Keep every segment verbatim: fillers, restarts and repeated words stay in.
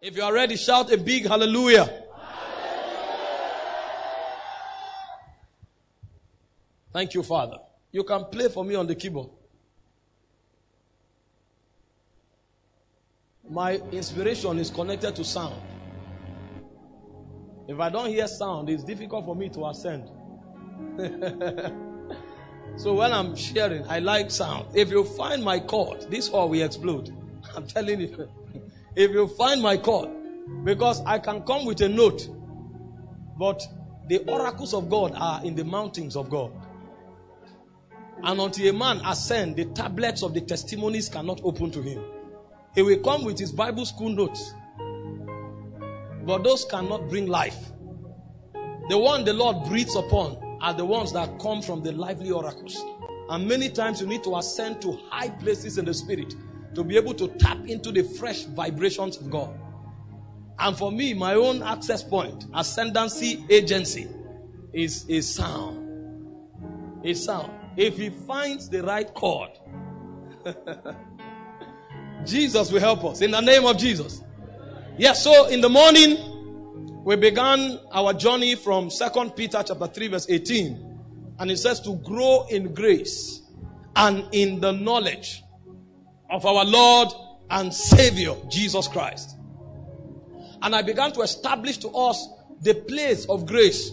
If you are ready, shout a big hallelujah. Thank you, Father. You can play for me on the keyboard. My inspiration is connected to sound. If I don't hear sound, it's difficult for me to ascend. So when I'm sharing, I like sound. If you find my chord, this hall will explode. I'm telling you. If you find my chord, because I can come with a note, but the oracles of God are in the mountains of God. And until a man ascend, the tablets of the testimonies cannot open to him. He will come with his Bible school notes, but those cannot bring life. The one the Lord breathes upon are the ones that come from the lively oracles. And many times you need to ascend to high places in the spirit to be able to tap into the fresh vibrations of God. And for me, my own access point, ascendancy agency, is a sound. A sound. If he finds the right chord, Jesus will help us. In the name of Jesus. Yes, so in the morning, we began our journey from Second Peter chapter three verse eighteen. And it says to grow in grace and in the knowledge of our Lord and Savior, Jesus Christ. And I began to establish to us the place of grace.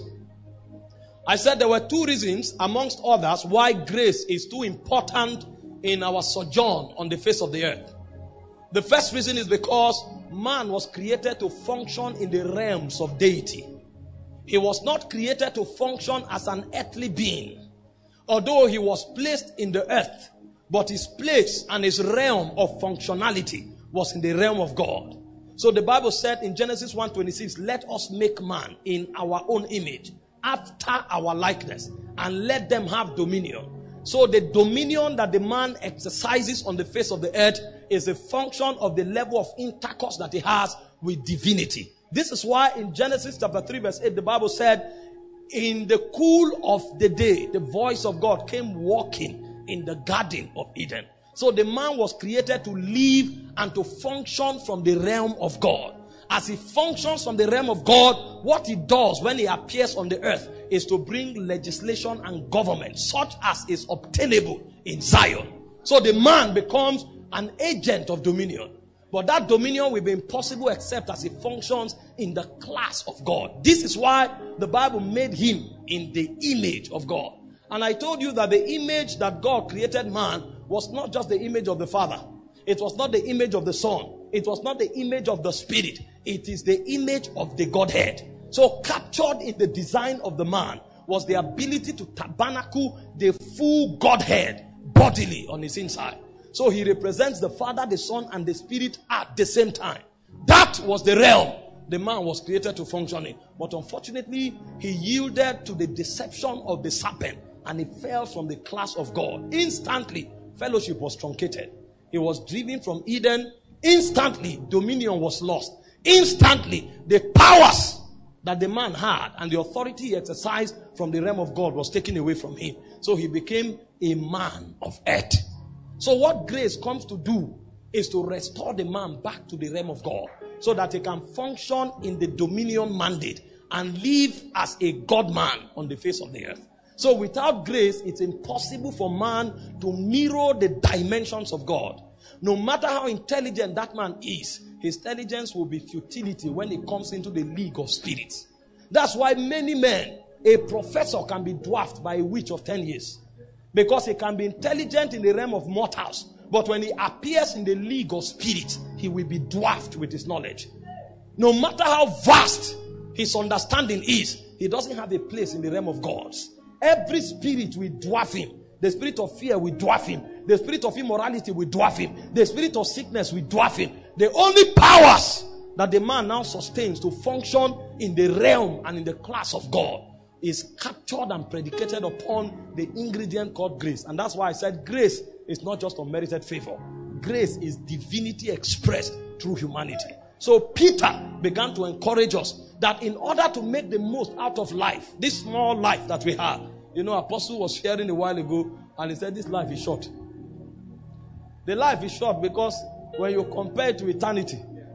I said there were two reasons, amongst others, why grace is too important in our sojourn on the face of the earth. The first reason is because man was created to function in the realms of deity. He was not created to function as an earthly being. Although he was placed in the earth, but his place and his realm of functionality was in the realm of God. So the Bible said in Genesis one twenty-six, let us make man in our own image, after our likeness, and let them have dominion. So the dominion that the man exercises on the face of the earth is a function of the level of intercourse that he has with divinity. This is why in Genesis chapter three verse eight, the Bible said, in the cool of the day, the voice of God came walking in the garden of Eden. So the man was created to live and to function from the realm of God. As he functions from the realm of God, what he does when he appears on the earth is to bring legislation and government such as is obtainable in Zion. So the man becomes an agent of dominion. But that dominion will be impossible except as he functions in the class of God. This is why the Bible made him in the image of God. And I told you that the image that God created man was not just the image of the Father. It was not the image of the Son. It was not the image of the Spirit. It is the image of the Godhead. So captured in the design of the man was the ability to tabernacle the full Godhead bodily on his inside. So he represents the Father, the Son, and the Spirit at the same time. That was the realm the man was created to function in. But unfortunately, he yielded to the deception of the serpent and he fell from the class of God. Instantly, fellowship was truncated. He was driven from Eden. Instantly, dominion was lost. Instantly, the powers that the man had and the authority he exercised from the realm of God was taken away from him. So he became a man of earth. So what grace comes to do is to restore the man back to the realm of God so that he can function in the dominion mandate and live as a God man on the face of the earth. So without grace, it's impossible for man to mirror the dimensions of God. No matter how intelligent that man is, his intelligence will be futility when it comes into the league of spirits. That's why many men, a professor can be dwarfed by a witch of ten years. Because he can be intelligent in the realm of mortals. But when he appears in the league of spirits, he will be dwarfed with his knowledge. No matter how vast his understanding is, he doesn't have a place in the realm of gods. Every spirit will dwarf him. The spirit of fear will dwarf him. The spirit of immorality will dwarf him. The spirit of sickness will dwarf him. The only powers that the man now sustains to function in the realm and in the class of God is captured and predicated upon the ingredient called grace. And that's why I said grace is not just unmerited favor. Grace is divinity expressed through humanity. So Peter began to encourage us that in order to make the most out of life, this small life that we have, you know, Apostle was sharing a while ago and he said this life is short. The life is short because when you compare it to eternity,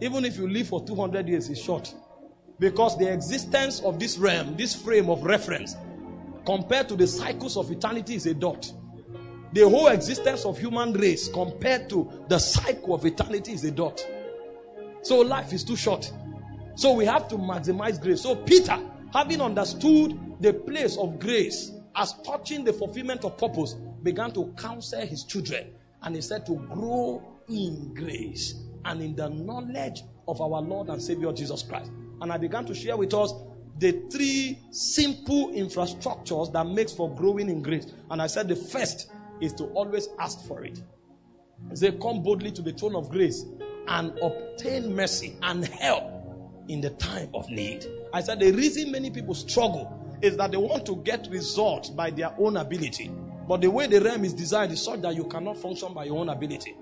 Even if you live for two hundred years, it's short. Because the existence of this realm, this frame of reference, compared to the cycles of eternity, is a dot. The whole existence of human race compared to the cycle of eternity is a dot. So life is too short. So we have to maximize grace. So Peter, having understood the place of grace as touching the fulfillment of purpose, began to counsel his children. And he said to grow in grace and in the knowledge of our Lord and Savior Jesus Christ. And I began to share with us the three simple infrastructures that makes for growing in grace. And I said the first is to always ask for it. He said, come boldly to the throne of grace and obtain mercy and help in the time of need. I said the reason many people struggle is that they want to get results by their own ability. But the way the realm is designed is such that you cannot function by your own ability.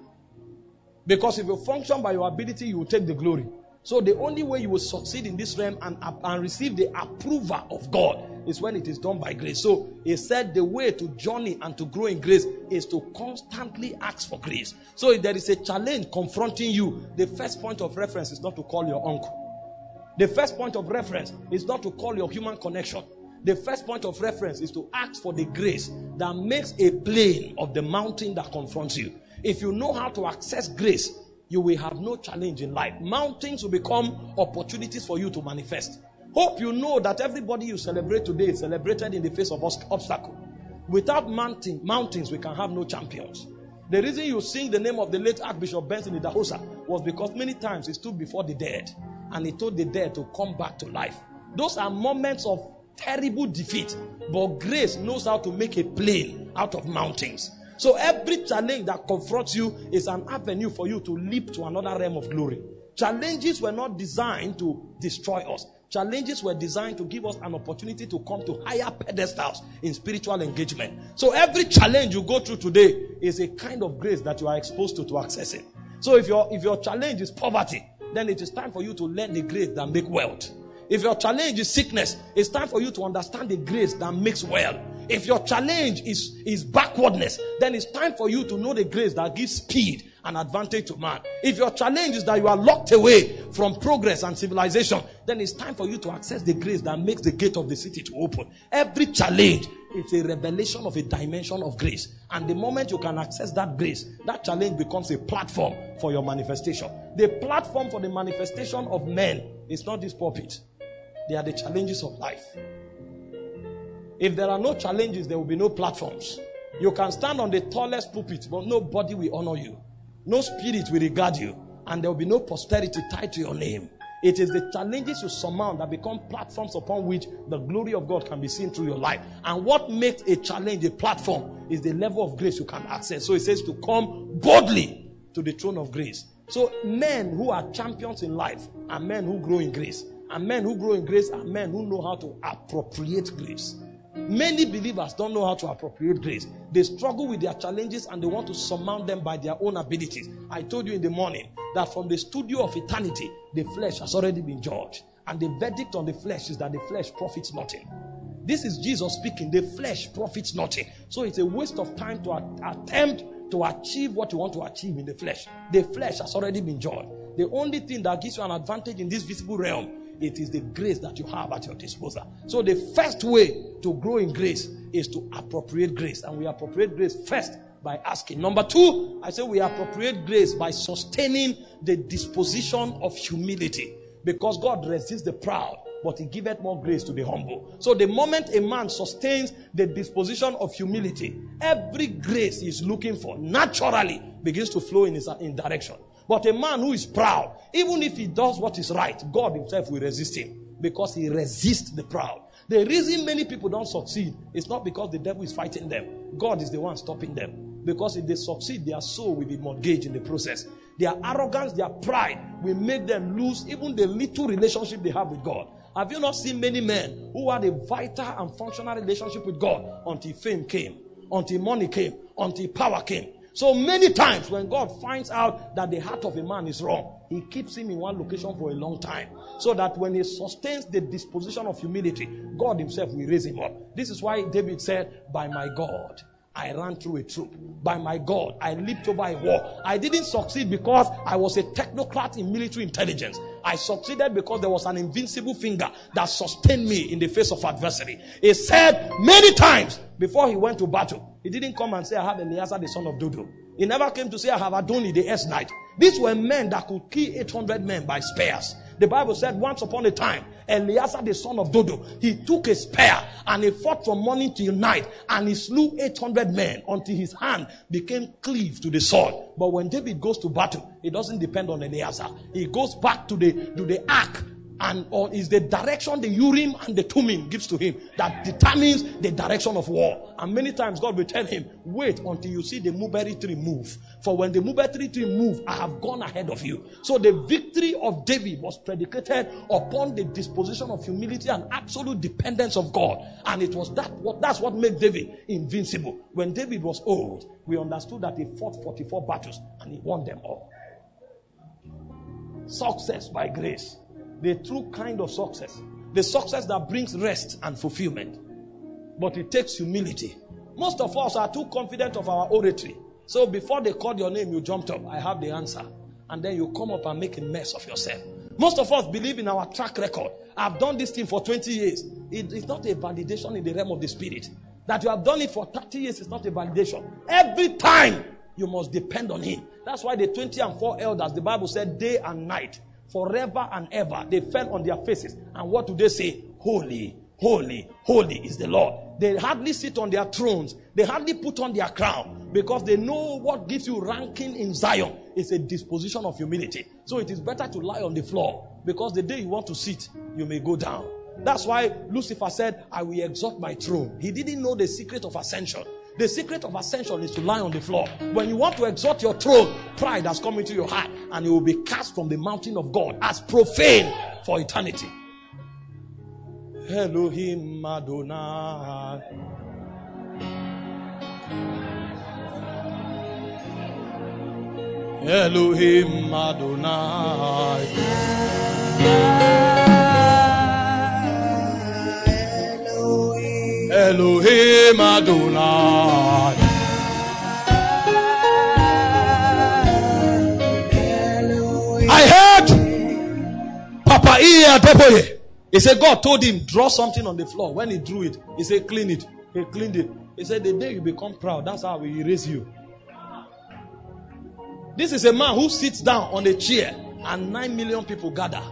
Because if you function by your ability, you will take the glory. So the only way you will succeed in this realm and, and receive the approval of God is when it is done by grace. So he said the way to journey and to grow in grace is to constantly ask for grace. So if there is a challenge confronting you, the first point of reference is not to call your uncle. The first point of reference is not to call your human connection. The first point of reference is to ask for the grace that makes a plane of the mountain that confronts you. If you know how to access grace, you will have no challenge in life. Mountains will become opportunities for you to manifest. Hope you know that everybody you celebrate today is celebrated in the face of obstacle. Without mountain, mountains, we can have no champions. The reason you sing the name of the late Archbishop Benson Idahosa was because many times he stood before the dead and he told the dead to come back to life. Those are moments of terrible defeat, but grace knows how to make a plain out of mountains. So every challenge that confronts you is an avenue for you to leap to another realm of glory. Challenges were not designed to destroy us. Challenges were designed to give us an opportunity to come to higher pedestals in spiritual engagement. So every challenge you go through today is a kind of grace that you are exposed to to access it. So if your if your challenge is poverty, then it is time for you to learn the grace that make wealth. If your challenge is sickness, it's time for you to understand the grace that makes well. If your challenge is, is backwardness, then it's time for you to know the grace that gives speed and advantage to man. If your challenge is that you are locked away from progress and civilization, then it's time for you to access the grace that makes the gate of the city to open. Every challenge is a revelation of a dimension of grace. And the moment you can access that grace, that challenge becomes a platform for your manifestation. The platform for the manifestation of men is not this pulpit. They are the challenges of life. If there are no challenges, there will be no platforms. You can stand on the tallest pulpit, but nobody will honor you. No spirit will regard you. And there will be no posterity tied to your name. It is the challenges you surmount that become platforms upon which the glory of God can be seen through your life. And what makes a challenge a platform is the level of grace you can access. So it says to come boldly to the throne of grace. So men who are champions in life are men who grow in grace. And men who grow in grace are men who know how to appropriate grace. Many believers don't know how to appropriate grace. They struggle with their challenges and they want to surmount them by their own abilities. I told you in the morning that from the studio of eternity, the flesh has already been judged. And the verdict on the flesh is that the flesh profits nothing. This is Jesus speaking. The flesh profits nothing. So it's a waste of time to a- attempt to achieve what you want to achieve in the flesh. The flesh has already been judged. The only thing that gives you an advantage in this visible realm, it is the grace that you have at your disposal. So the first way to grow in grace is to appropriate grace. And we appropriate grace first by asking. Number two, I say we appropriate grace by sustaining the disposition of humility. Because God resists the proud, but he giveth more grace to the humble. So the moment a man sustains the disposition of humility, every grace he is looking for naturally begins to flow in his in direction. But a man who is proud, even if he does what is right, God himself will resist him because he resists the proud. The reason many people don't succeed is not because the devil is fighting them. God is the one stopping them. Because if they succeed, their soul will be mortgaged in the process. Their arrogance, their pride will make them lose even the little relationship they have with God. Have you not seen many men who had a vital and functional relationship with God until fame came, until money came, until power came? So many times when God finds out that the heart of a man is wrong, he keeps him in one location for a long time. So that when he sustains the disposition of humility, God himself will raise him up. This is why David said, by my God, I ran through a troop. By my God, I leaped over a wall. I didn't succeed because I was a technocrat in military intelligence. I succeeded because there was an invincible finger that sustained me in the face of adversity. He said many times before he went to battle, he didn't come and say, I have Eleazar the son of Dodo. He never came to say, I have Adoni the S-Knight. These were men that could kill eight hundred men by spears. The Bible said once upon a time, Eleazar the son of Dodo, he took a spear and he fought from morning till night and he slew eight hundred men until his hand became cleaved to the sword. But when David goes to battle, it doesn't depend on Eleazar. He goes back to the, to the ark, and or is the direction the Urim and the Thummim gives to him that determines the direction of war. And many times God will tell him, wait until you see the mulberry tree move. For when the mulberry tree move, I have gone ahead of you. So the victory of David was predicated upon the disposition of humility and absolute dependence of God. And it was that what that's what made David invincible. When David was old, we understood that he fought forty-four battles and he won them all. Success by grace. The true kind of success. The success that brings rest and fulfillment. But it takes humility. Most of us are too confident of our oratory. So before they called your name, you jumped up. I have the answer. And then you come up and make a mess of yourself. Most of us believe in our track record. I've done this thing for twenty years. It is not a validation in the realm of the spirit. That you have done it for thirty years is not a validation. Every time you must depend on him. That's why the twenty and four elders, the Bible said day and night, forever and ever, they fell on their faces. And what do they say? Holy, holy, holy is the Lord. They hardly sit on their thrones. They hardly put on their crown because they know what gives you ranking in Zion is a disposition of humility. So it is better to lie on the floor because the day you want to sit, you may go down. That's why Lucifer said, I will exalt my throne. He didn't know the secret of ascension. The secret of ascension is to lie on the floor. When you want to exalt your throne, pride has come into your heart and you will be cast from the mountain of God as profane for eternity. Elohim Adonai. Elohim Adonai. Elohim Adonai. I heard Papa Iya Deboye. He said God told him, draw something on the floor. When he drew it, he said, clean it. He cleaned it. He said, the day you become proud, that's how we erase you. This is a man who sits down on a chair and nine million people gather.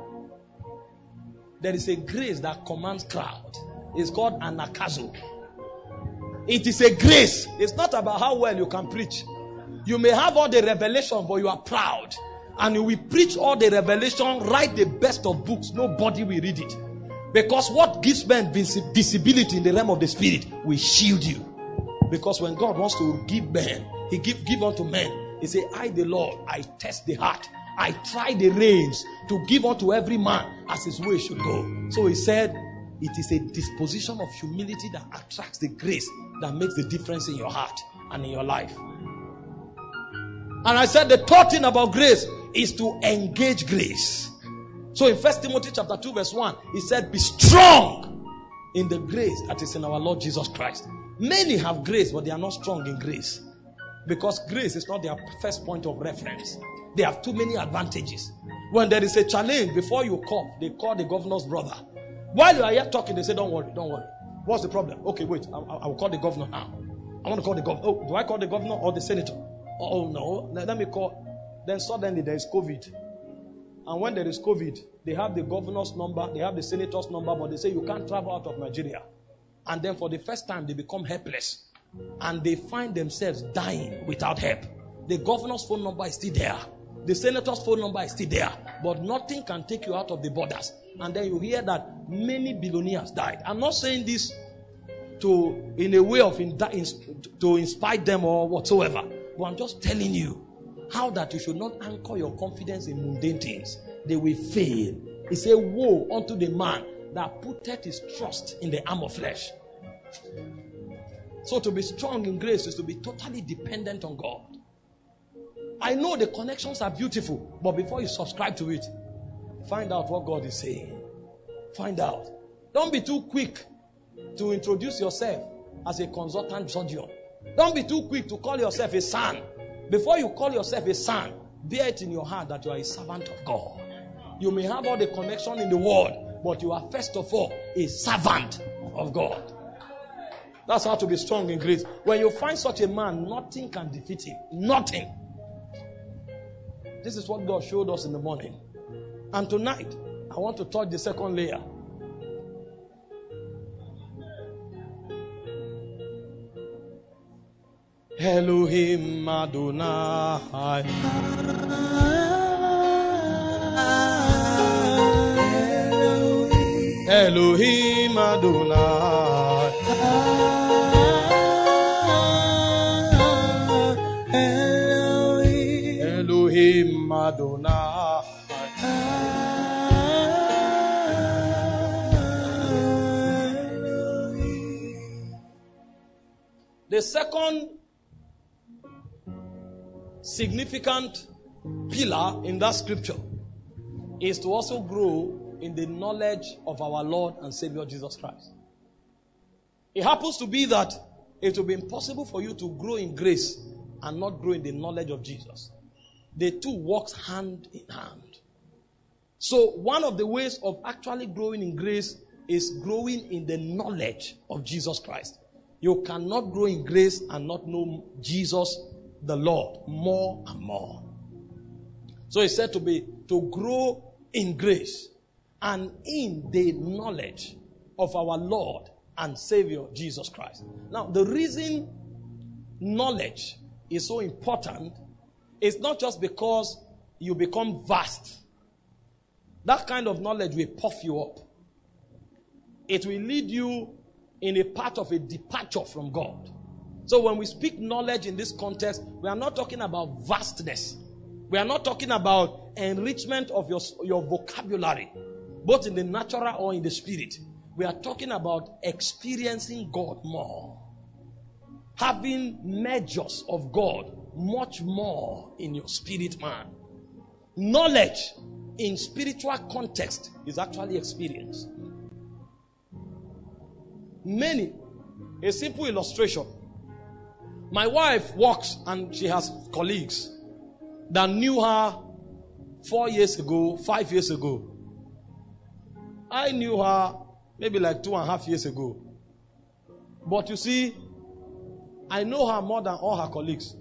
There is a grace that commands crowd. It's called anakazo. It is a grace. It's not about how well you can preach. You may have all the revelation, but you are proud. And you will preach all the revelation, write the best of books. Nobody will read it. Because what gives men visibility in the realm of the spirit will shield you. Because when God wants to give men, he give, give unto men. He say, I the Lord, I test the heart. I try the reins to give unto every man as his way should go. So he said, it is a disposition of humility that attracts the grace that makes the difference in your heart and in your life. And I said the third thing about grace is to engage grace. So in First Timothy chapter two verse one, he said, be strong in the grace that is in our Lord Jesus Christ. Many have grace, but they are not strong in grace. Because grace is not their first point of reference. They have too many advantages. When there is a challenge, before you come, they call the governor's brother. While you are here talking, they say, don't worry, don't worry. What's the problem? Okay, wait, I, I will call the governor now. I want to call the governor. Oh, do I call the governor or the senator? Oh, no. Let, let me call. Then suddenly there is COVID. And when there is COVID, they have the governor's number, they have the senator's number, but they say you can't travel out of Nigeria. And then for the first time, they become helpless. And they find themselves dying without help. The governor's phone number is still there. The senator's phone number is still there. But nothing can take you out of the borders. And then you hear that many billionaires died. I'm not saying this to in a way of in, in, to inspire them or whatsoever. But I'm just telling you how that you should not anchor your confidence in mundane things. They will fail. He said, woe unto the man that putteth his trust in the arm of flesh. So to be strong in grace is to be totally dependent on God. I know the connections are beautiful, but before you subscribe to it, find out what God is saying. Find out. Don't be too quick to introduce yourself as a consultant surgeon. Don't be too quick to call yourself a son. Before you call yourself a son, bear it in your heart that you are a servant of God. You may have all the connection in the world, but you are first of all a servant of God. That's how to be strong in grace. When you find such a man, nothing can defeat him. Nothing. This is what God showed us in the morning. And tonight, I want to touch the second layer. Elohim Adonai. Elohim Adonai. Elohim Adonai. The second significant pillar in that scripture is to also grow in the knowledge of our Lord and Savior Jesus Christ. It happens to be that it will be impossible for you to grow in grace and not grow in the knowledge of Jesus. The two works hand in hand. So one of the ways of actually growing in grace is growing in the knowledge of Jesus Christ. You cannot grow in grace and not know Jesus the Lord more and more. So he said to be to grow in grace and in the knowledge of our Lord and Savior Jesus Christ. Now, the reason knowledge is so important is not just because you become vast. That kind of knowledge will puff you up. It will lead you in a path of a departure from God. So when we speak knowledge in this context, we are not talking about vastness. We are not talking about enrichment of your, your vocabulary, both in the natural or in the spirit. We are talking about experiencing God more. Having measures of God much more in your spirit, man. Knowledge in spiritual context is actually experience. Many, a simple illustration. My wife works and she has colleagues that knew her four years ago, five years ago. I knew her maybe like two and a half years ago. But you see, I know her more than all her colleagues.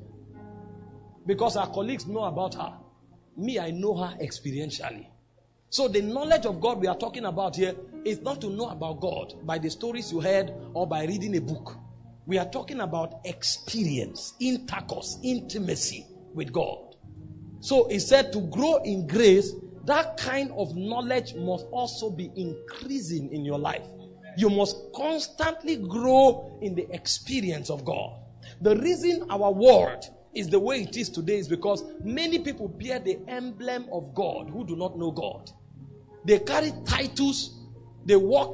Because her colleagues know about her. Me, I know her experientially. So the knowledge of God we are talking about here is not to know about God by the stories you heard or by reading a book. We are talking about experience, intercourse, intimacy with God. So he said to grow in grace, that kind of knowledge must also be increasing in your life. You must constantly grow in the experience of God. The reason our world is the way it is today is because many people bear the emblem of God who do not know God. They carry titles, they work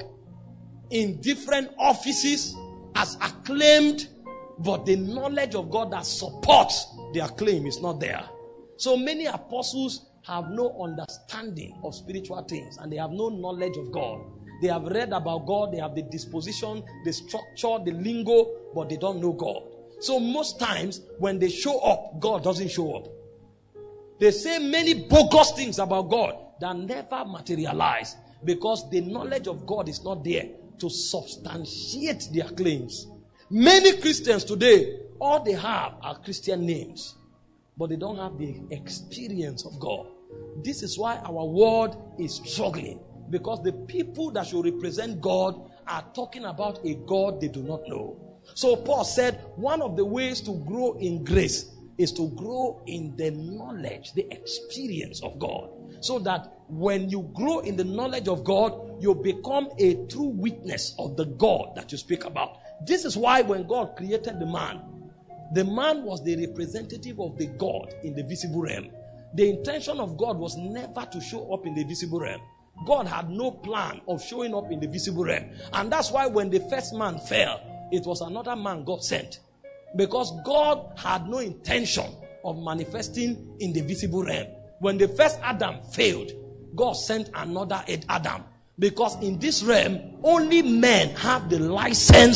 in different offices as acclaimed, but the knowledge of God that supports their claim is not there. So many apostles have no understanding of spiritual things and they have no knowledge of God. They have read about God, they have the disposition, the structure, the lingo, but they don't know God. So most times when they show up, God doesn't show up. They say many bogus things about God that never materialize because the knowledge of God is not there to substantiate their claims. Many Christians today, all they have are Christian names, but they don't have the experience of God. This is why our world is struggling, because the people that should represent God are talking about a God they do not know. So Paul said one of the ways to grow in grace is to grow in the knowledge, the experience of God. So that when you grow in the knowledge of God, you become a true witness of the God that you speak about. This is why when God created the man, the man was the representative of the God in the visible realm. The intention of God was never to show up in the visible realm. God had no plan of showing up in the visible realm. And that's why when the first man fell, it was another man God sent. Because God had no intention of manifesting in the visible realm. When the first Adam failed, God sent another Adam. Because in this realm, only men have the license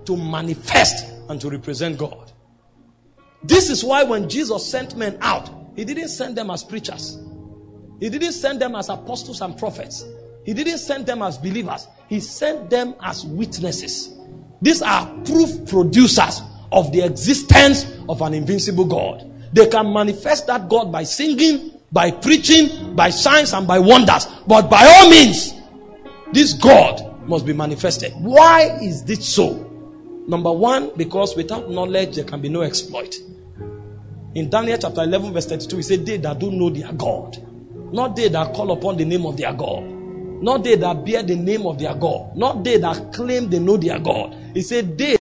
to manifest and to represent God. This is why when Jesus sent men out, he didn't send them as preachers. He didn't send them as apostles and prophets. He didn't send them as believers. He sent them as witnesses. These are proof producers of the existence of an invincible God. They can manifest that God by singing, by preaching, by signs, and by wonders. But by all means, this God must be manifested. Why is this so? Number one, because without knowledge there can be no exploit. In Daniel chapter eleven verse thirty-two, he said, they that don't know their God, not they that call upon the name of their God, not they that bear the name of their God, not they that claim they know their God. He said, they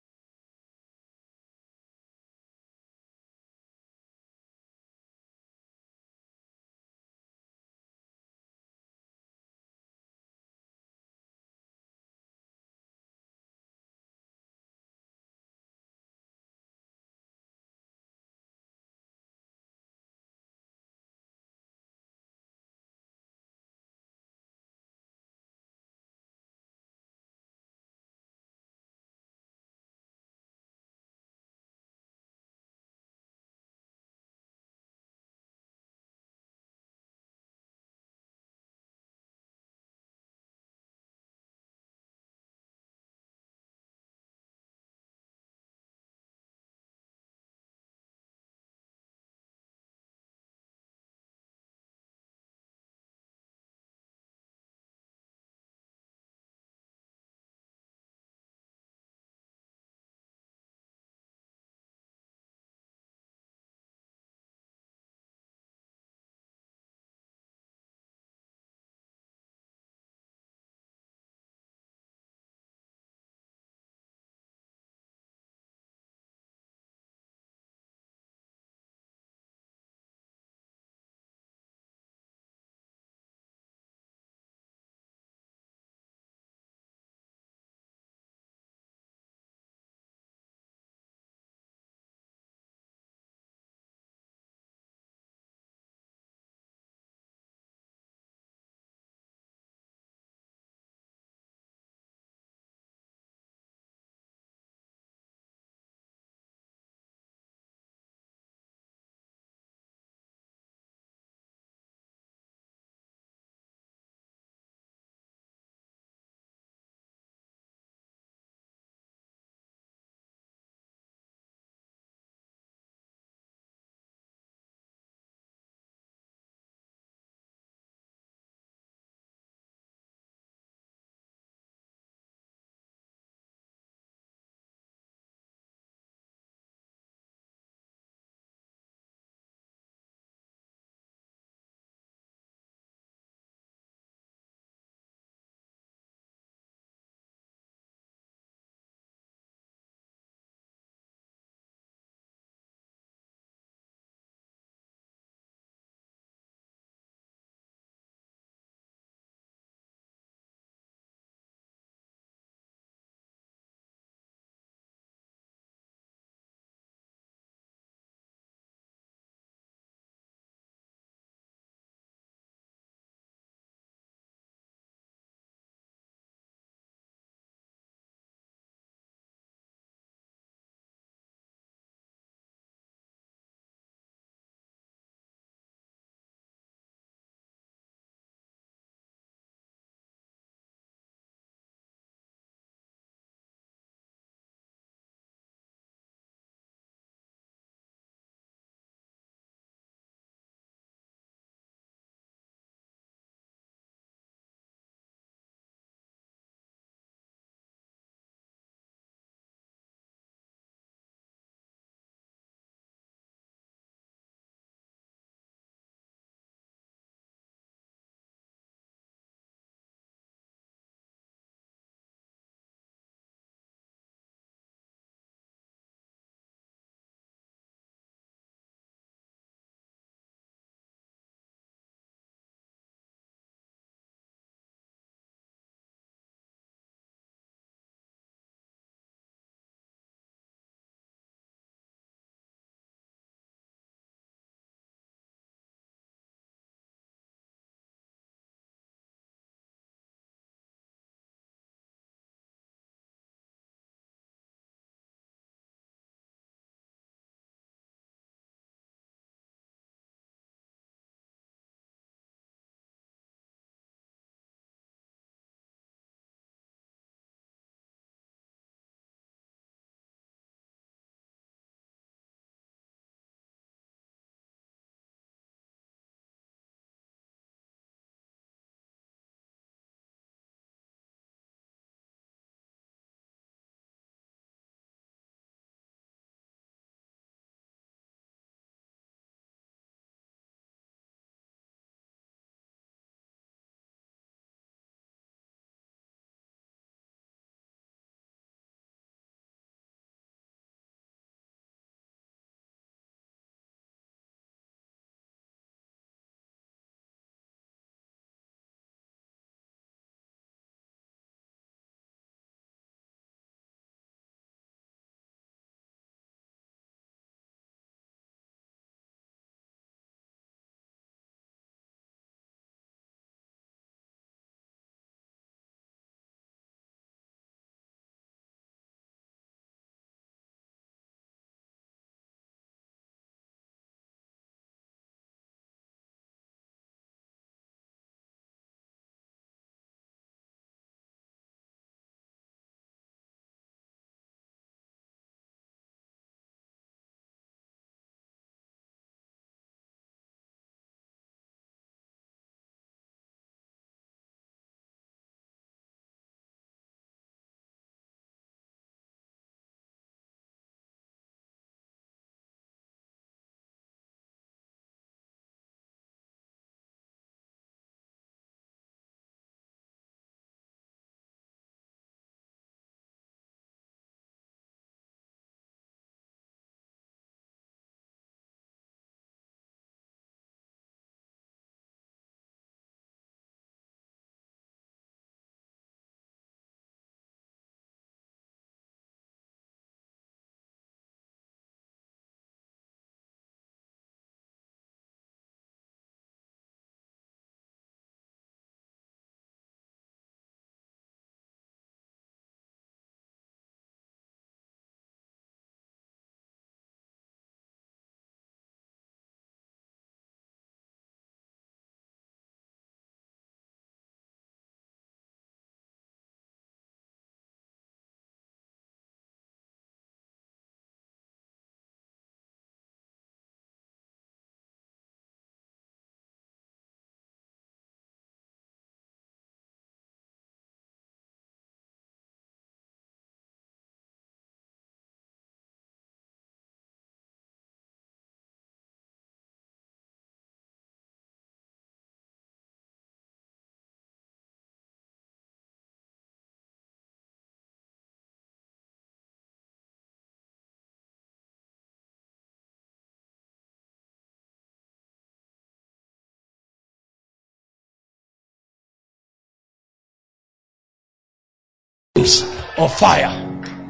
of fire.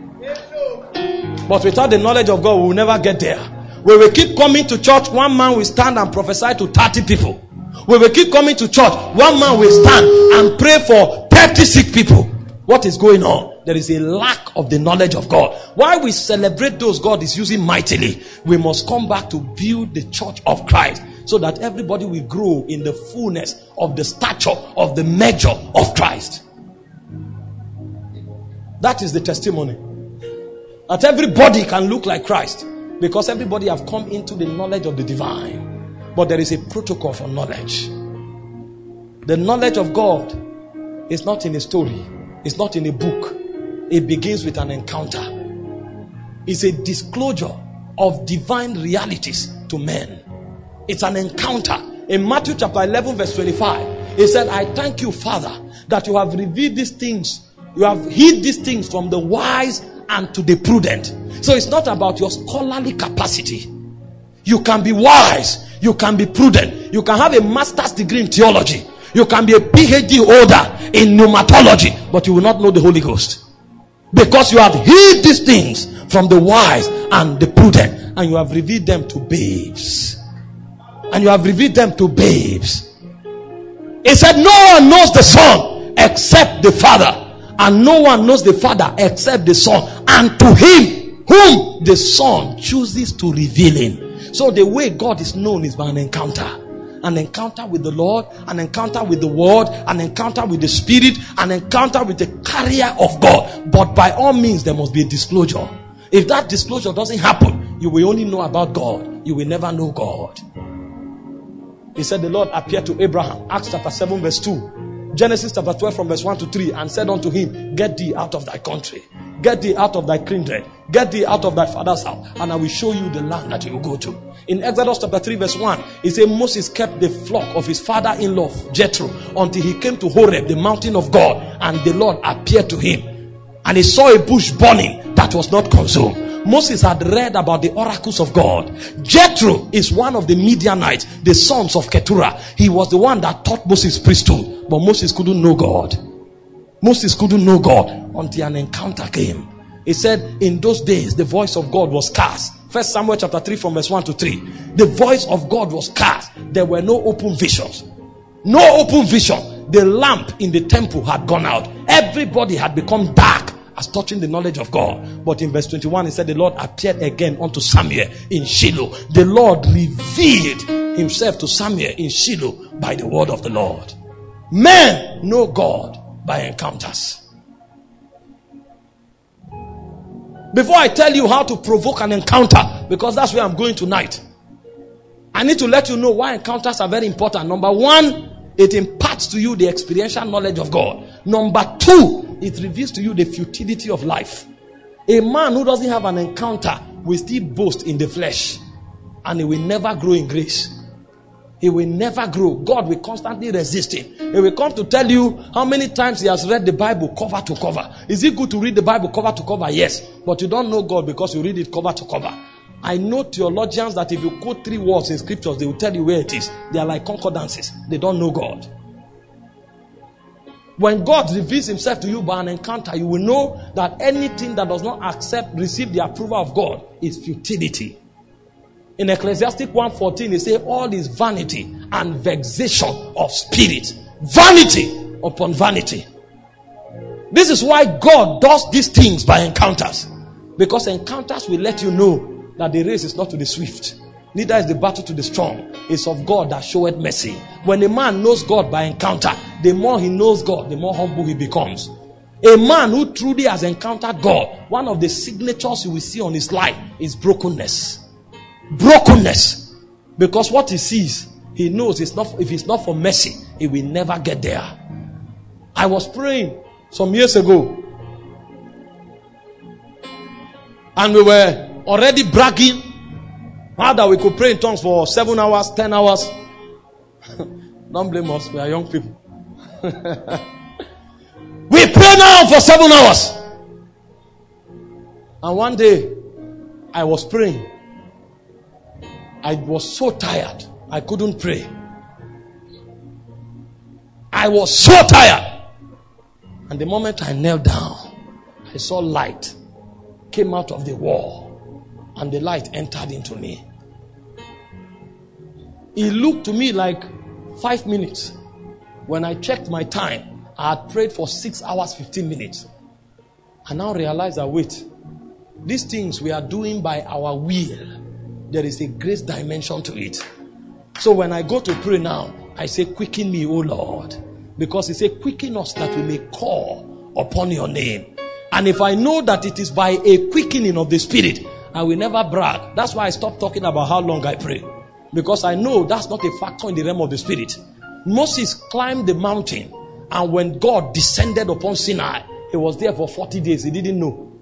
But without the knowledge of God, we will never get there. We will keep coming to church. One man will stand and prophesy to thirty people. We will keep coming to church. One man will stand and pray for thirty sick people. What is going on? There is a lack of the knowledge of God. While we celebrate those God is using mightily, we must come back to build the church of Christ so that everybody will grow in the fullness of the stature of the measure of Christ. That is the testimony. That everybody can look like Christ because everybody have come into the knowledge of the divine. But there is a protocol for knowledge. The knowledge of God is not in a story. It's not in a book. It begins with an encounter. It's a disclosure of divine realities to men. It's an encounter. In Matthew chapter eleven verse twenty-five, he said, I thank you, Father, that you have revealed these things. You have hid these things from the wise and to the prudent. So it's not about your scholarly capacity. You can be wise. You can be prudent. You can have a master's degree in theology. You can be a P H D holder in pneumatology, but you will not know the Holy Ghost. Because you have hid these things from the wise and the prudent, and you have revealed them to babes. And you have revealed them to babes. He said, no one knows the Son except the Father, and no one knows the Father except the Son, and to him whom the Son chooses to reveal him. So the way God is known is by an encounter. An encounter with the Lord, an encounter with the Word, an encounter with the Spirit, an encounter with the carrier of God. But by all means, there must be a disclosure. If that disclosure doesn't happen, you will only know about God. You will never know God. He said the Lord appeared to Abraham. Acts chapter seven verse two. Genesis chapter twelve from verse one to three. And said unto him, get thee out of thy country. Get thee out of thy kindred. Get thee out of thy father's house. And I will show you the land that you will go to. In Exodus chapter three verse one, he said Moses kept the flock of his father-in-law Jethro until he came to Horeb, the mountain of God, and the Lord appeared to him. And he saw a bush burning that was not consumed. Moses had read about the oracles of God. Jethro is one of the Midianites, the sons of Keturah. He was the one that taught Moses priesthood, but Moses couldn't know God. Moses couldn't know God until an encounter came. He said in those days the voice of God was scarce. First Samuel chapter three from verse one to three. The voice of God was scarce. There were no open visions. No open vision. The lamp in the temple had gone out. Everybody had become dark as touching the knowledge of God. But in verse twenty-one, he said the Lord appeared again unto Samuel in Shiloh. The Lord revealed himself to Samuel in Shiloh by the word of the Lord. Men know God by encounters. Before I tell you how to provoke an encounter, because that's where I'm going tonight, I need to let you know why encounters are very important. Number one, it imparts to you the experiential knowledge of God. Number two, it reveals to you the futility of life. A man who doesn't have an encounter will still boast in the flesh, and he will never grow in grace. He will never grow. God will constantly resist him. He will come to tell you how many times he has read the Bible cover to cover. Is it good to read the Bible cover to cover? Yes. But you don't know God because you read it cover to cover. I know theologians that if you quote three words in scriptures, they will tell you where it is. They are like concordances. They don't know God. When God reveals himself to you by an encounter, you will know that anything that does not accept, receive the approval of God is futility. In Ecclesiastes one fourteen, he says, all is vanity and vexation of spirit. Vanity upon vanity. This is why God does these things by encounters. Because encounters will let you know that the race is not to the swift, neither is the battle to the strong. It's of God that showeth mercy. When a man knows God by encounter, the more he knows God, the more humble he becomes. A man who truly has encountered God, one of the signatures you will see on his life is brokenness. Brokenness. Because what he sees, he knows it's not, if it's not for mercy, he will never get there. I was praying some years ago, and we were already bragging how that we could pray in tongues for seven hours, ten hours. Don't blame us, we are young people. We pray now for seven hours. And one day, I was praying. I was so tired, I couldn't pray. I was so tired. And the moment I knelt down, I saw light came out of the wall, and the light entered into me. It looked to me like five minutes. When I checked my time, I had prayed for six hours, fifteen minutes. I now realize that, wait, these things we are doing by our will, there is a grace dimension to it. So when I go to pray now, I say, quicken me, O Lord. Because he said, quicken us that we may call upon your name. And if I know that it is by a quickening of the Spirit, I will never brag. That's why I stopped talking about how long I pray. Because I know that's not a factor in the realm of the Spirit. Moses climbed the mountain, and when God descended upon Sinai, he was there for forty days. He didn't know.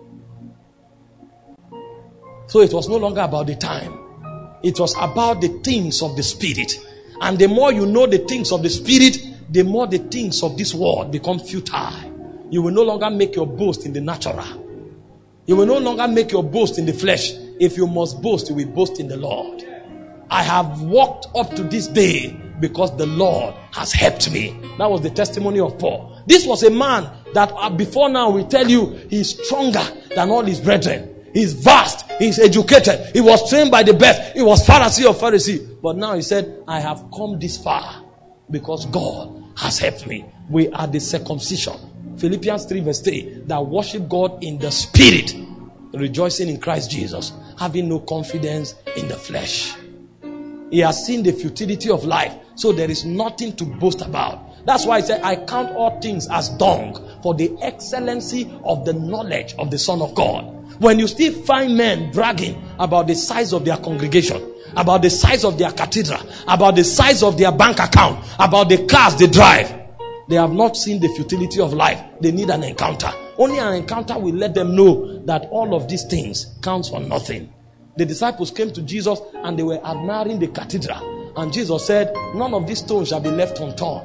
So it was no longer about the time. It was about the things of the Spirit. And the more you know the things of the Spirit, the more the things of this world become futile. You will no longer make your boast in the natural. You will no longer make your boast in the flesh. If you must boast, you will boast in the Lord. I have walked up to this day because the Lord has helped me. That was the testimony of Paul. This was a man that uh, before now we tell you he's stronger than all his brethren. He's vast. He's educated. He was trained by the best. He was Pharisee of Pharisee. But now he said, I have come this far because God has helped me. We are the circumcision. Philippians three verse three. That worship God in the Spirit, rejoicing in Christ Jesus, having no confidence in the flesh. He has seen the futility of life, so there is nothing to boast about. That's why I said, I count all things as dung for the excellency of the knowledge of the Son of God. When you still find men bragging about the size of their congregation, about the size of their cathedral, about the size of their bank account, about the cars they drive, they have not seen the futility of life. They need an encounter. Only an encounter will let them know that all of these things counts for nothing. The disciples came to Jesus and they were admiring the cathedral. And Jesus said, none of these stones shall be left unturned.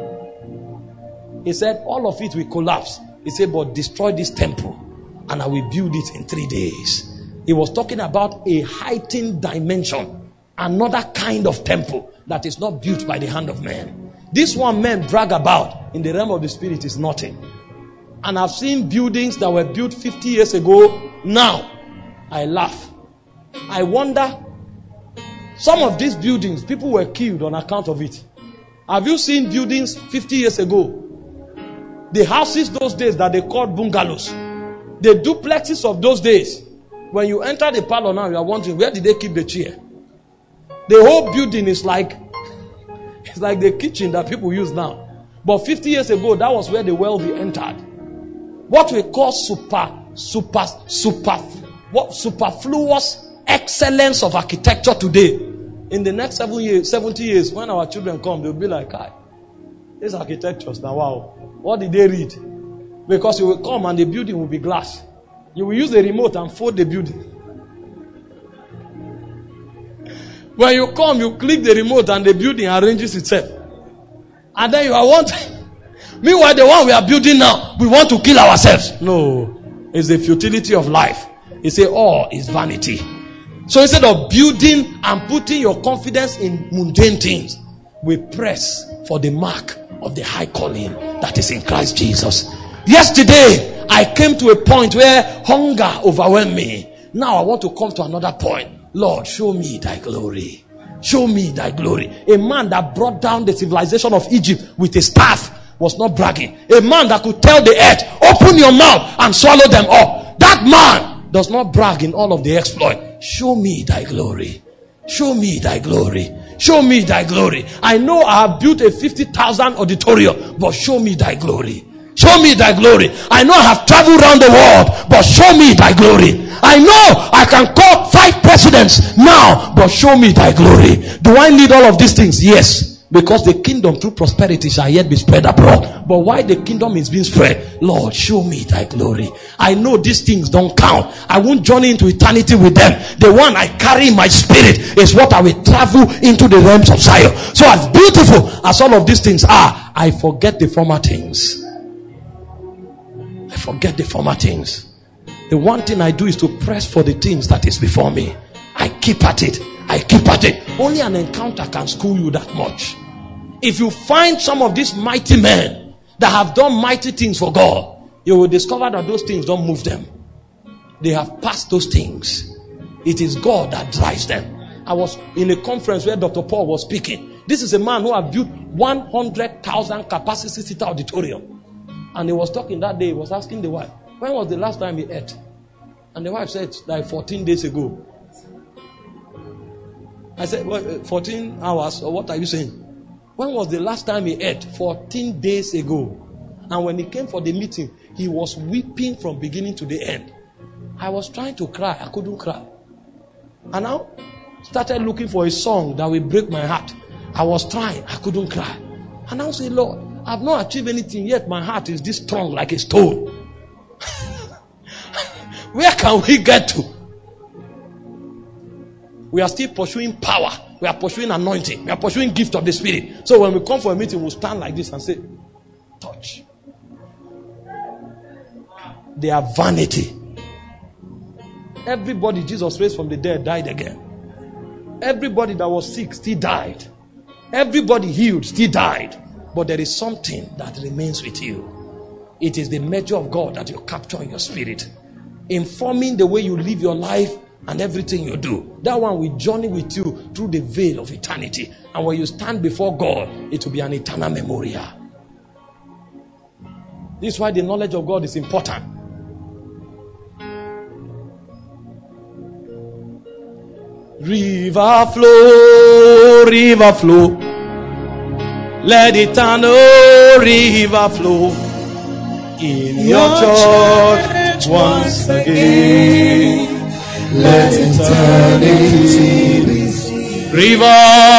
He said, all of it will collapse. He said, but destroy this temple and I will build it in three days. He was talking about a heightened dimension. Another kind of temple that is not built by the hand of man. This one men brag about in the realm of the Spirit is nothing. And I've seen buildings that were built fifty years ago. Now, I laugh. I wonder, some of these buildings, people were killed on account of it. Have you seen buildings fifty years ago? The houses those days that they called bungalows. The duplexes of those days. When you enter the parlor now, you are wondering, where did they keep the chair? The whole building is like, it's like the kitchen that people use now. But fifty years ago, that was where the wealthy entered. What we call super, super, super, what superfluous excellence of architecture today. In the next seven years, seventy years, when our children come, they'll be like, hi, these architectures now, wow. What did they read? Because you will come and the building will be glass. You will use the remote and fold the building. When you come, you click the remote and the building arranges itself. And then you are wanting. Meanwhile, the one we are building now, we want to kill ourselves. No. It's the futility of life. He said, all is vanity. So instead of building and putting your confidence in mundane things, we press for the mark of the high calling that is in Christ Jesus. Yesterday, I came to a point where hunger overwhelmed me. Now I want to come to another point. Lord, show me thy glory. Show me thy glory. A man that brought down the civilization of Egypt with a staff was not bragging. A man that could tell the earth, open your mouth and swallow them up. That man does not brag in all of the exploit. Show me thy glory. Show me thy glory. Show me thy glory. I know I have built a fifty thousand auditorium, but show me thy glory. Show me thy glory. I know I have traveled around the world, but show me thy glory. I know I can call five presidents now, but show me thy glory. Do I need all of these things? Yes. Because the kingdom through prosperity shall yet be spread abroad. But why the kingdom is being spread? Lord, show me thy glory. I know these things don't count. I won't journey into eternity with them. The one I carry in my spirit is what I will travel into the realms of Zion. So as beautiful as all of these things are, I forget the former things. I forget the former things. The one thing I do is to press for the things that is before me. I keep at it. I keep at it. Only an encounter can school you that much. If you find some of these mighty men that have done mighty things for God, you will discover that those things don't move them. They have passed those things. It is God that drives them. I was in a conference where Doctor Paul was speaking. This is a man who had built one hundred thousand capacity seater auditorium. And he was talking that day. He was asking the wife, when was the last time he ate? And the wife said, like fourteen days ago. I said, well, fourteen hours, or what are you saying? When was the last time he ate? fourteen days ago. And when he came for the meeting, he was weeping from beginning to the end. I was trying to cry. I couldn't cry. And now, started looking for a song that will break my heart. I was trying. I couldn't cry. And now say, Lord, I've not achieved anything yet. My heart is this strong like a stone. Where can we get to? We are still pursuing power. We are pursuing anointing. We are pursuing gift of the Spirit. So when we come for a meeting, we'll stand like this and say, touch. They are vanity. Everybody Jesus raised from the dead died again. Everybody that was sick still died. Everybody healed still died. But there is something that remains with you. It is the measure of God that you capture in your spirit, informing the way you live your life and everything you do. That one will journey with you through the veil of eternity. And when you stand before God, it will be an eternal memorial. This is why the knowledge of God is important. River flow, river flow. Let eternal river flow in your church once again. Let eternity receive. River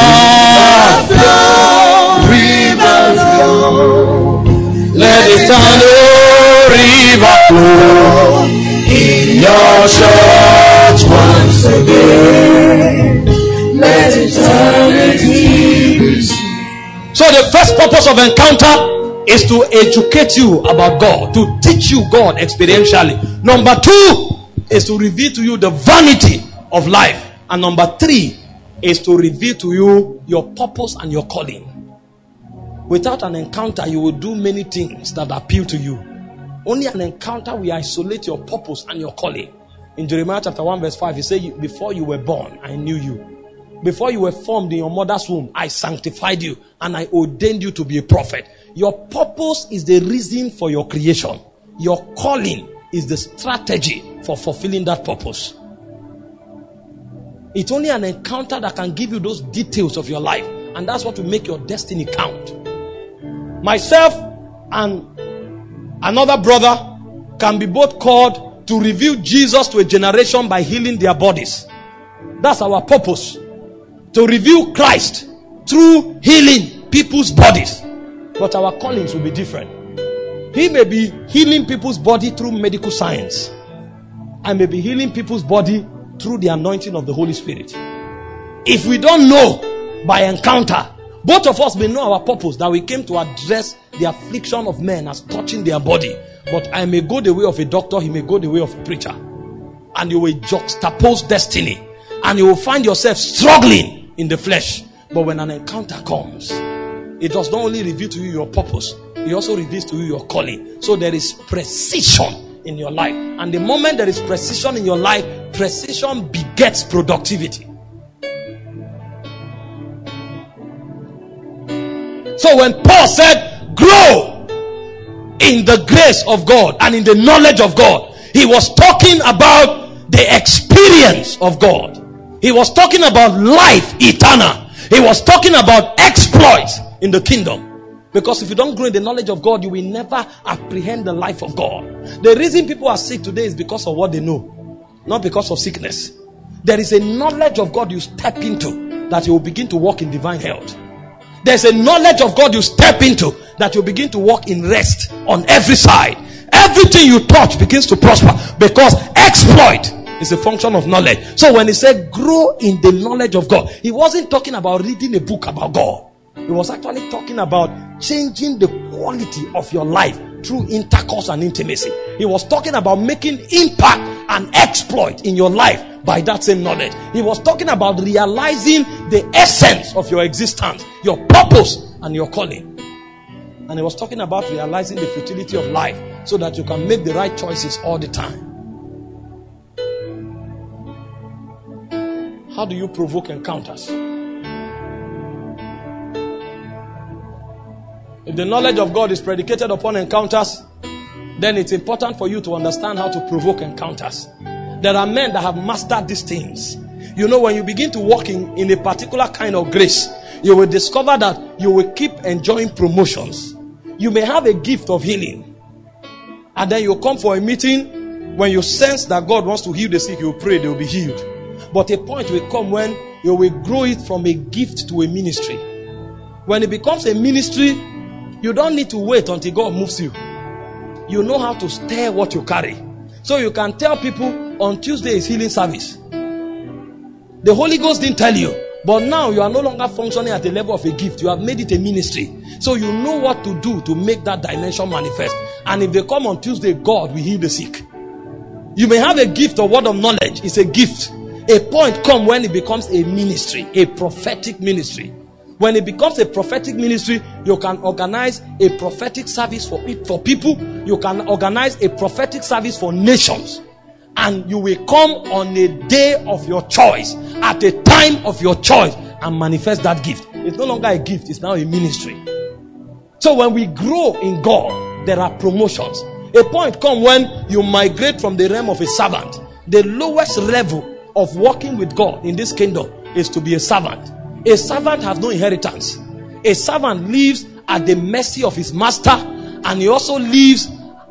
flow, river flow. Let eternal river flow in your church once again. Let eternity receive. So the first purpose of encounter is to educate you about God, to teach you God experientially. Number two is to reveal to you the vanity of life. And number three is to reveal to you your purpose and your calling. Without an encounter, you will do many things that appeal to you. Only an encounter will isolate your purpose and your calling. In Jeremiah chapter one verse five, he said, before you were born, I knew you. Before you were formed in your mother's womb, I sanctified you and I ordained you to be a prophet. Your purpose is the reason for your creation. Your calling is the strategy for fulfilling that purpose. It's only an encounter that can give you those details of your life. And that's what will make your destiny count. Myself and another brother can be both called to reveal Jesus to a generation by healing their bodies. That's our purpose. To reveal Christ through healing people's bodies. But our callings will be different. He may be healing people's body through medical science. I may be healing people's body through the anointing of the Holy Spirit. If we don't know by encounter, both of us may know our purpose, that we came to address the affliction of men as touching their body. But I may go the way of a doctor, he may go the way of a preacher. And you will juxtapose destiny. And you will find yourself struggling in the flesh. But when an encounter comes, it does not only reveal to you your purpose, it also reveals to you your calling. So there is precision in your life. And the moment there is precision in your life, precision begets productivity. So when Paul said, grow in the grace of God and in the knowledge of God, he was talking about the experience of God. He was talking about life eternal. He was talking about exploits in the kingdom. Because if you don't grow in the knowledge of God, you will never apprehend the life of God. The reason people are sick today is because of what they know, not because of sickness. There is a knowledge of God you step into that you will begin to walk in divine health. There's a knowledge of God you step into that you begin to walk in rest on every side. Everything you touch begins to prosper because exploit is a function of knowledge. So when he said grow in the knowledge of God, he wasn't talking about reading a book about God. He was actually talking about changing the quality of your life through intercourse and intimacy. He was talking about making impact and exploit in your life by that same knowledge. He was talking about realizing the essence of your existence, your purpose and your calling. And he was talking about realizing the futility of life so that you can make the right choices all the time. How do you provoke encounters? If the knowledge of God is predicated upon encounters, then it's important for you to understand how to provoke encounters. There are men that have mastered these things. You know, when you begin to walk in, in a particular kind of grace, you will discover that you will keep enjoying promotions. You may have a gift of healing, and then you come for a meeting. When you sense that God wants to heal the sick, you pray, they will be healed. But a point will come when you will grow it from a gift to a ministry. When it becomes a ministry, you don't need to wait until God moves you. You know how to stir what you carry. So you can tell people on Tuesday is healing service. The Holy Ghost didn't tell you. But now you are no longer functioning at the level of a gift. You have made it a ministry. So you know what to do to make that dimension manifest. And if they come on Tuesday, God will heal the sick. You may have a gift or word of knowledge. It's a gift. A point comes when it becomes a ministry, a prophetic ministry. When it becomes a prophetic ministry, you can organize a prophetic service for, for people. You can organize a prophetic service for nations. And you will come on a day of your choice, at a time of your choice, and manifest that gift. It's no longer a gift, it's now a ministry. So when we grow in God, there are promotions. A point comes when you migrate from the realm of a servant. The lowest level of walking with God in this kingdom is to be a servant. A servant has no inheritance. A servant lives at the mercy of his master, and he also lives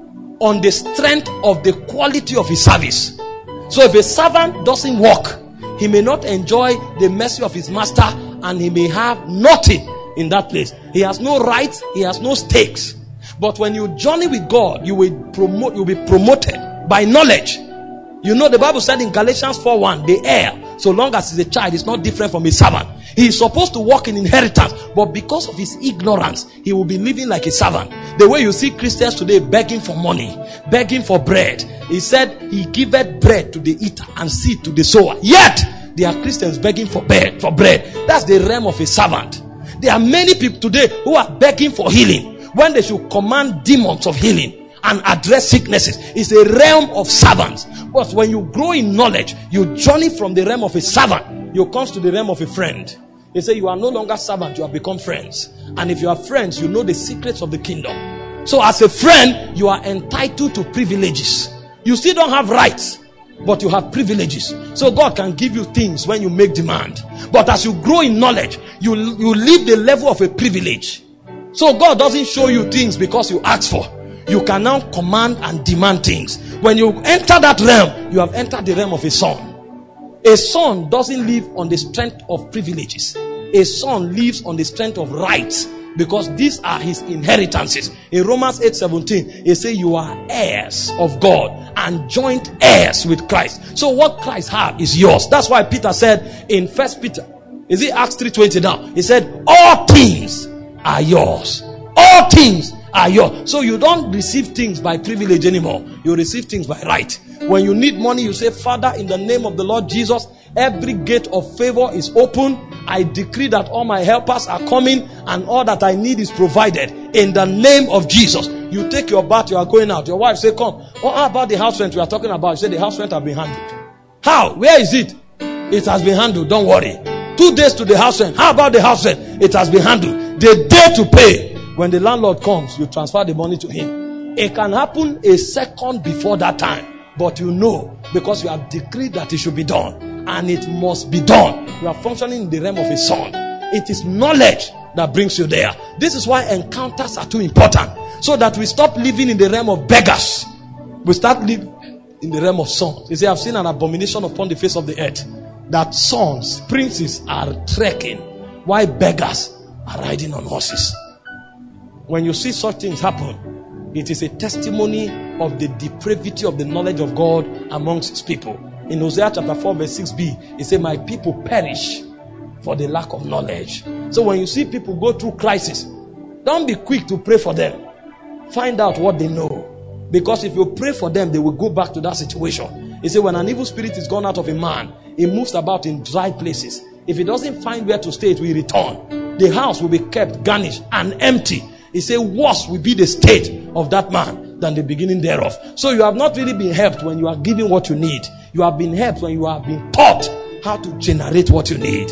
on the strength of the quality of his service. So if a servant doesn't work, he may not enjoy the mercy of his master, and he may have nothing in that place. He has no rights, he has no stakes. But when you journey with God, you will promote, you'll be promoted by knowledge. You know, the Bible said in Galatians four one, the heir, so long as he's a child, is not different from a servant. He is supposed to walk in inheritance, but because of his ignorance, he will be living like a servant. The way you see Christians today begging for money, begging for bread. He said he giveth bread to the eater and seed to the sower. Yet, there are Christians begging for bread, for bread. That's the realm of a servant. There are many people today who are begging for healing when they should command demons of healing and address sicknesses. It's a realm of servants. But when you grow in knowledge, you journey from the realm of a servant, you come to the realm of a friend. They say you are no longer servant, you have become friends. And if you are friends, you know the secrets of the kingdom. So as a friend, you are entitled to privileges. You still don't have rights, but you have privileges. So God can give you things when you make demand. But as you grow in knowledge, you, you live the level of a privilege. So God doesn't show you things because you ask for. You can now command and demand things. When you enter that realm, you have entered the realm of a son. A son doesn't live on the strength of privileges. A son lives on the strength of rights, because these are his inheritances. In Romans eight seventeen, it says you are heirs of God and joint heirs with Christ. So what Christ has is yours. That's why Peter said in First Peter, is it Acts three twenty now? He said, all things are yours. All things are yours. So you don't receive things by privilege anymore. You receive things by right. When you need money, you say, Father, in the name of the Lord Jesus, every gate of favor is open. I decree that all my helpers are coming and all that I need is provided in the name of Jesus. You take your bath, you are going out. Your wife say, come. Oh, how about the house rent we are talking about? You say the house rent has been handled. How? Where is it? It has been handled. Don't worry. Two days to the house rent. How about the house rent? It has been handled. The day to pay. When the landlord comes, you transfer the money to him. It can happen a second before that time. But you know, because you have decreed that it should be done, and it must be done. You are functioning in the realm of a son. It is knowledge that brings you there. This is why encounters are too important, so that we stop living in the realm of beggars. We start living in the realm of sons. You see, I've seen an abomination upon the face of the earth, that sons, princes are trekking, while beggars are riding on horses. When you see such things happen, it is a testimony of the depravity of the knowledge of God amongst his people. In Hosea chapter four verse six b, it says, my people perish for the lack of knowledge. So when you see people go through crisis, don't be quick to pray for them. Find out what they know. Because if you pray for them, they will go back to that situation. He said, when an evil spirit is gone out of a man, he moves about in dry places. If he doesn't find where to stay, it will return. The house will be kept garnished and empty. He said, worse will be the state of that man than the beginning thereof. So you have not really been helped when you are given what you need. You have been helped when you have been taught how to generate what you need.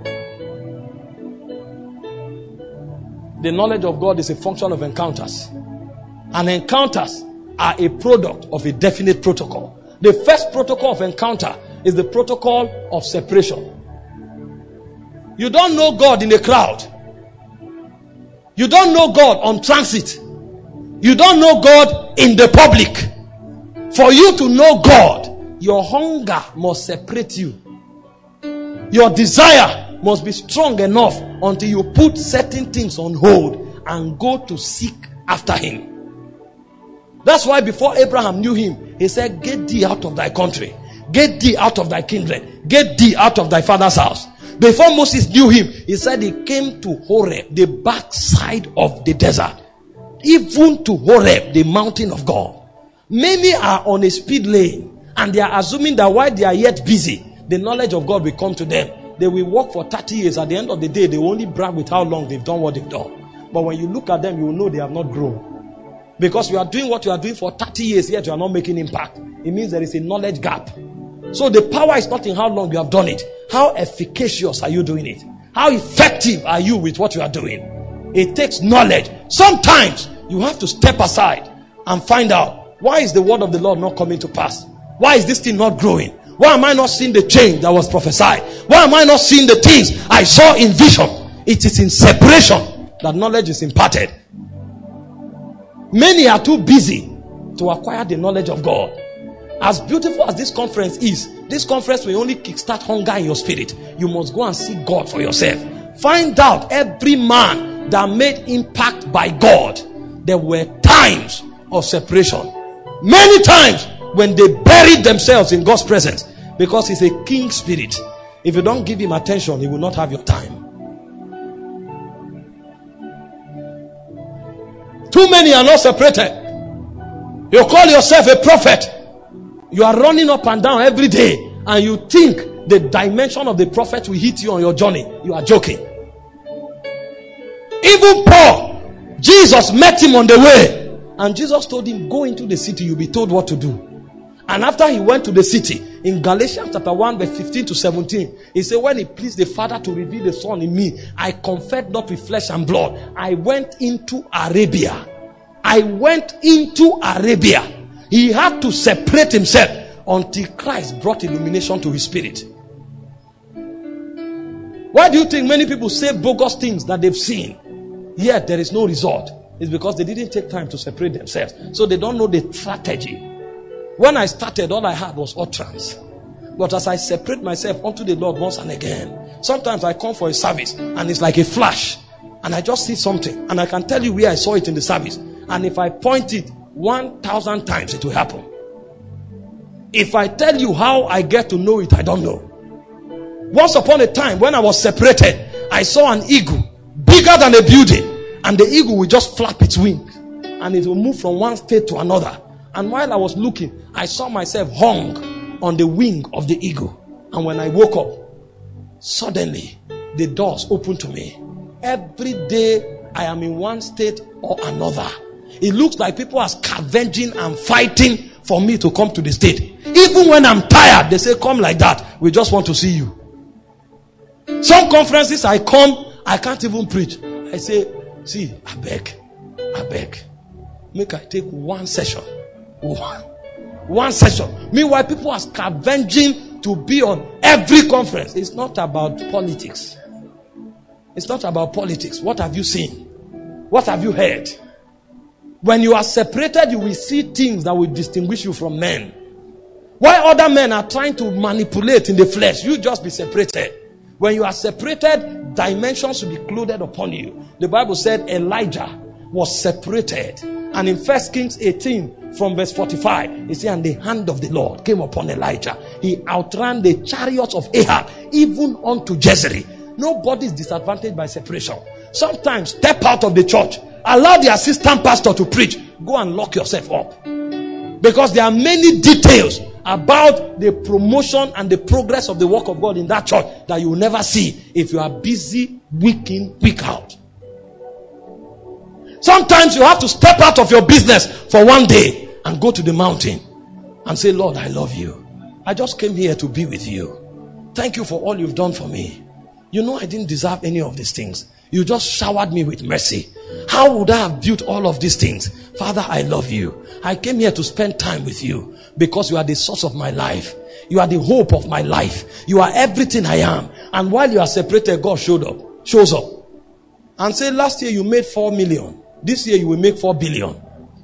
The knowledge of God is a function of encounters. And encounters are a product of a definite protocol. The first protocol of encounter is the protocol of separation. You don't know God in a crowd. You don't know God on transit. You don't know God in the public. For you to know God, your hunger must separate you. Your desire must be strong enough until you put certain things on hold and go to seek after him. That's why before Abraham knew him, he said, get thee out of thy country. Get thee out of thy kindred. Get thee out of thy father's house. Before Moses knew him, he said he came to Horeb, the backside of the desert. Even to Horeb, the mountain of God. Many are on a speed lane and they are assuming that while they are yet busy, the knowledge of God will come to them. They will work for thirty years. At the end of the day, they will only brag with how long they've done what they've done. But when you look at them, you will know they have not grown. Because you are doing what you are doing for thirty years, yet you are not making impact. It means there is a knowledge gap. So the power is not in how long you have done it. How efficacious are you doing it? How effective are you with what you are doing? It takes knowledge. Sometimes you have to step aside and find out, why is the word of the Lord not coming to pass? Why is this thing not growing? Why am I not seeing the change that was prophesied? Why am I not seeing the things I saw in vision? It is in separation that knowledge is imparted. Many are too busy to acquire the knowledge of God. As beautiful as this conference is, this conference will only kickstart hunger in your spirit. You must go and seek God for yourself. Find out every man that made impact by God. There were times of separation. Many times when they buried themselves in God's presence, because he's a king spirit. If you don't give him attention, he will not have your time. Too many are not separated. You call yourself a prophet. You are running up and down every day, and you think the dimension of the prophet will hit you on your journey. You are joking. Even Paul, Jesus met him on the way, and Jesus told him, go into the city, you'll be told what to do. And after he went to the city, in Galatians chapter one verse fifteen to seventeen, he said, when it pleased the Father to reveal the Son in me, I conferred not with flesh and blood. I went into Arabia. I went into Arabia. He had to separate himself until Christ brought illumination to his spirit. Why do you think many people say bogus things that they've seen, yet there is no result? It's because they didn't take time to separate themselves. So they don't know the strategy. When I started, all I had was utterance. But as I separate myself unto the Lord once and again, sometimes I come for a service and it's like a flash. And I just see something. And I can tell you where I saw it in the service. And if I point it one thousand times, it will happen. If I tell you how I get to know it, I don't know. Once upon a time, when I was separated, I saw an eagle bigger than a building. And the eagle will just flap its wings. And it will move from one state to another. And while I was looking, I saw myself hung on the wing of the eagle. And when I woke up, suddenly the doors opened to me. Every day I am in one state or another. It looks like people are scavenging and fighting for me to come to the state. Even when I'm tired, they say, come like that. We just want to see you. Some conferences I come, I can't even preach. I say, see, I beg, I beg. Make I take one session. One, one session. Meanwhile, people are scavenging to be on every conference. It's not about politics. It's not about politics. What have you seen? What have you heard? When you are separated, you will see things that will distinguish you from men. While other men are trying to manipulate in the flesh, you just be separated. When you are separated, dimensions will be clothed upon you. The Bible said Elijah was separated. And in First Kings eighteen from verse forty-five, it says, and the hand of the Lord came upon Elijah. He outran the chariots of Ahab, even unto Jezreel. Nobody is disadvantaged by separation. Sometimes step out of the church. Allow the assistant pastor to preach. Go and lock yourself up. Because there are many details about the promotion and the progress of the work of God in that church that you will never see if you are busy week in, week out. Sometimes you have to step out of your business for one day and go to the mountain and say, Lord, I love you. I just came here to be with you. Thank you for all you've done for me. You know I didn't deserve any of these things. You just showered me with mercy. How would I have built all of these things? Father, I love you. I came here to spend time with you because you are the source of my life. You are the hope of my life. You are everything I am. And while you are separated, God showed up, shows up. And say, last year you made four million. This year you will make four billion.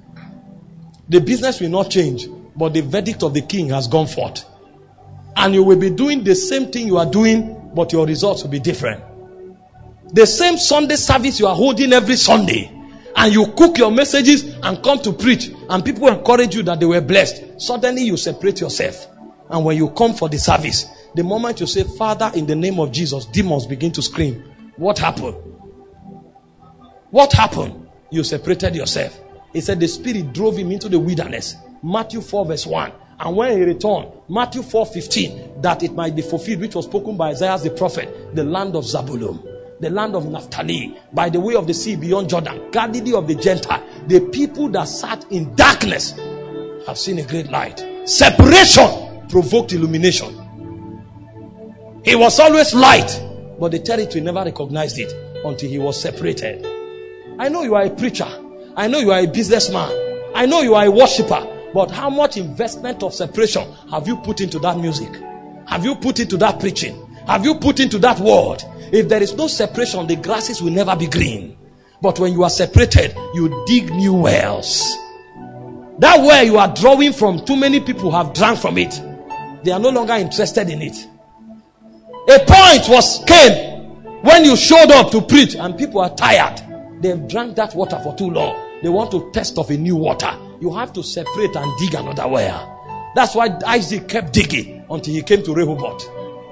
The business will not change, but the verdict of the king has gone forth. And you will be doing the same thing you are doing, but your results will be different. The same Sunday service you are holding every Sunday, and you cook your messages and come to preach, and people encourage you that they were blessed. Suddenly you separate yourself. And when you come for the service, the moment you say, Father, in the name of Jesus, demons begin to scream. What happened? What happened? You separated yourself. He said the spirit drove him into the wilderness. Matthew four verse one. And when he returned, Matthew four fifteen, that it might be fulfilled, which was spoken by Isaiah the prophet, the land of Zabulon, the land of Naphtali, by the way of the sea beyond Jordan, Galilee of the Gentile. The people that sat in darkness have seen a great light. Separation provoked illumination. He was always light, but the territory never recognized it until he was separated. I know you are a preacher. I know you are a businessman. I know you are a worshiper. But how much investment of separation have you put into that music? Have you put into that preaching? Have you put into that word? If there is no separation, the grasses will never be green. But when you are separated, you dig new wells. That well you are drawing from, too many people have drank from it. They are no longer interested in it. A point was came when you showed up to preach and people are tired. They've drank that water for too long. They want to test of a new water. You have to separate and dig another well. That's why Isaac kept digging until he came to Rehoboth.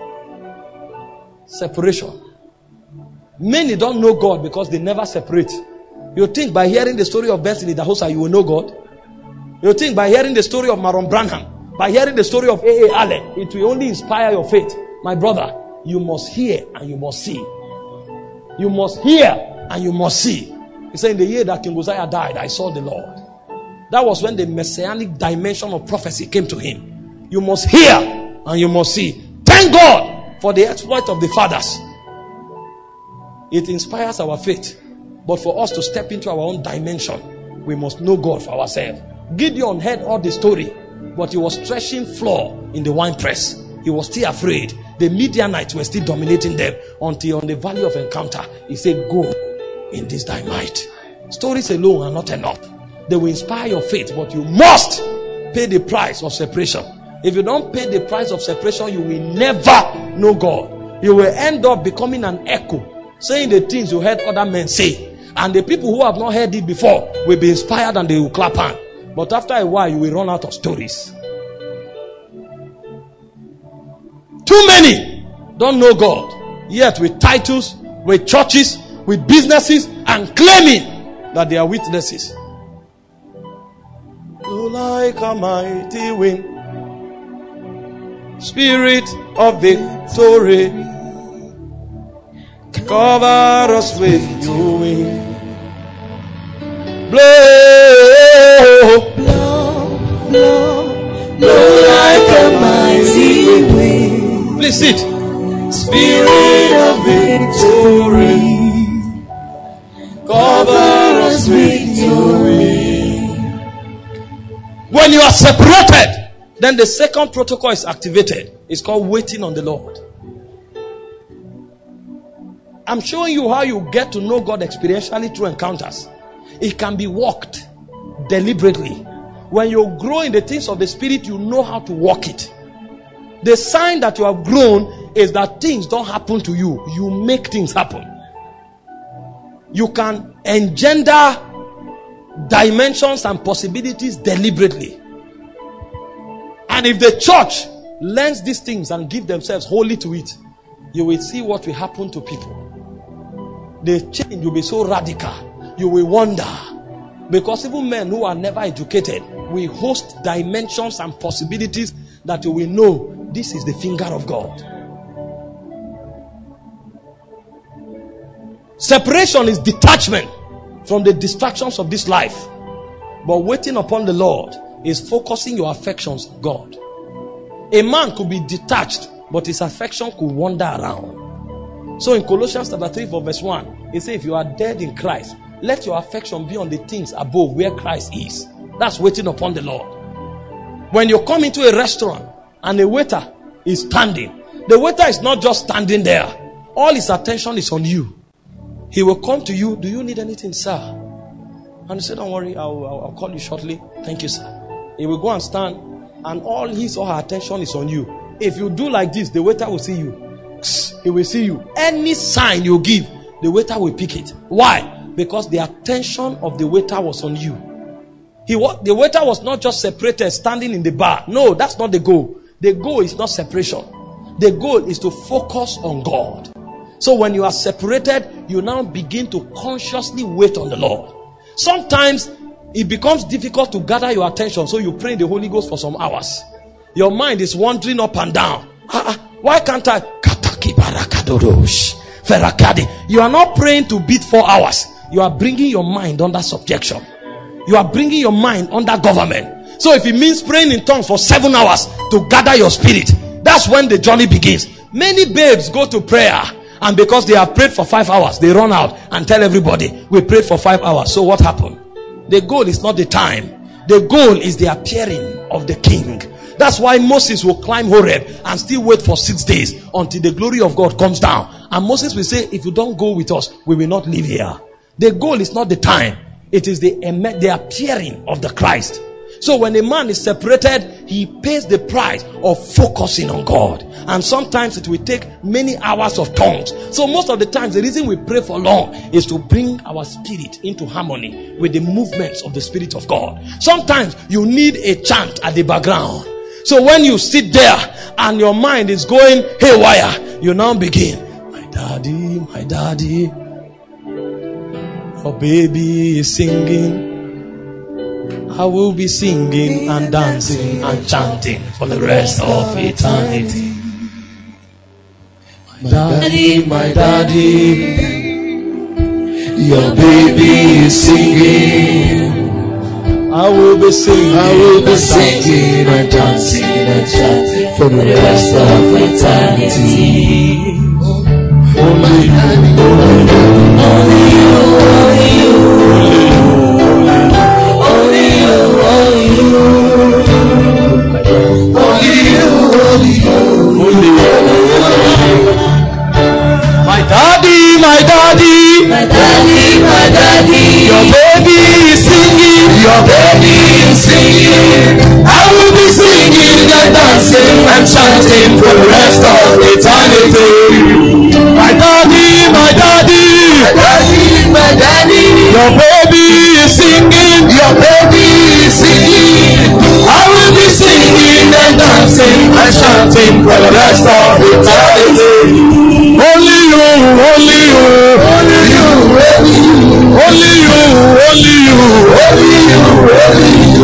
Separation. Many don't know God because they never separate. You think by hearing the story of Benson Idahosa you will know God? You think by hearing the story of Maron Branham, by hearing the story of A A Allen, it will only inspire your faith. My brother, you must hear and you must see. You must hear and you must see. He said, in the year that King Uzziah died, I saw the Lord. That was when the messianic dimension of prophecy came to him. You must hear and you must see. Thank God for the exploit of the fathers. It inspires our faith. But for us to step into our own dimension, we must know God for ourselves. Gideon heard all the story, but he was threshing floor in the wine press. He was still afraid. The Midianites were still dominating them until on the valley of encounter, he said, go in this thy might. Stories alone are not enough. They will inspire your faith, but you must pay the price of separation. If you don't pay the price of separation, you will never know God. You will end up becoming an echo, saying the things you heard other men say. And the people who have not heard it before will be inspired and they will clap hand. But after a while, you will run out of stories. Too many don't know God, yet with titles, with churches, with businesses, and claiming that they are witnesses. You like a mighty wind, Spirit of victory, cover us with your wing. Blow, blow, blow, blow like a mighty wind. Please sit. Spirit of victory, cover us with your wing. When you are separated, then the second protocol is activated. It's called waiting on the Lord. I'm showing you how you get to know God experientially through encounters. It can be walked deliberately. When you grow in the things of the Spirit, you know how to walk it. The sign that you have grown is that things don't happen to you. You make things happen. You can engender dimensions and possibilities deliberately. And if the church learns these things and give themselves wholly to it, you will see what will happen to people. The change will be so radical. You will wonder. Because even men who are never educated will host dimensions and possibilities that you will know this is the finger of God. Separation is detachment from the distractions of this life. But waiting upon the Lord is focusing your affections on God. A man could be detached, but his affection could wander around. So in Colossians chapter three verse one, it says, if you are dead in Christ, let your affection be on the things above where Christ is. That's waiting upon the Lord. When you come into a restaurant and a waiter is standing, the waiter is not just standing there. All his attention is on you. He will come to you. Do you need anything, sir? And you say, don't worry, I'll, I'll, I'll call you shortly. Thank you, sir. He will go and stand, and all his or her attention is on you. If you do like this, the waiter will see you. He will see you. Any sign you give, the waiter will pick it. Why? Because the attention of the waiter was on you. He The waiter was not just separated standing in the bar. No, that's not the goal. The goal is not separation. The goal is to focus on God. So when you are separated, you now begin to consciously wait on the Lord. Sometimes it becomes difficult to gather your attention, so you pray in the Holy Ghost for some hours. Your mind is wandering up and down. Uh-uh, why can't I? You are not praying to beat four hours. You are bringing your mind under subjection. You are bringing your mind under government. So if it means praying in tongues for seven hours to gather your spirit, that's when the journey begins. Many babes go to prayer, and because they have prayed for five hours, they run out and tell everybody, we prayed for five hours. So what happened? The goal is not the time. The goal is the appearing of the king. That's why Moses will climb Horeb and still wait for six days until the glory of God comes down. And Moses will say, if you don't go with us, we will not live here. The goal is not the time. It is the, the appearing of the Christ. So when a man is separated, he pays the price of focusing on God. And sometimes it will take many hours of tongues. So most of the times, the reason we pray for long is to bring our spirit into harmony with the movements of the Spirit of God. Sometimes you need a chant at the background. So when you sit there and your mind is going haywire, you now begin, my daddy, my daddy, your baby is singing. I will be singing and dancing and chanting for the rest of eternity. My daddy, my daddy, your baby is singing. I will be singing, I will be singing and dancing and chanting for the rest of eternity. Only you, only you, only you, only you, only you, only you, only you, only you. My daddy, my daddy, my daddy, my daddy, your baby is singing, your baby is singing. I will be singing and dancing and chanting for the rest of eternity. My daddy, my daddy, my daddy, my daddy, your baby is singing, your baby is singing. I will be singing and dancing and chanting for the rest of eternity. Only you, only you, only you, only you, only you, only you, only you,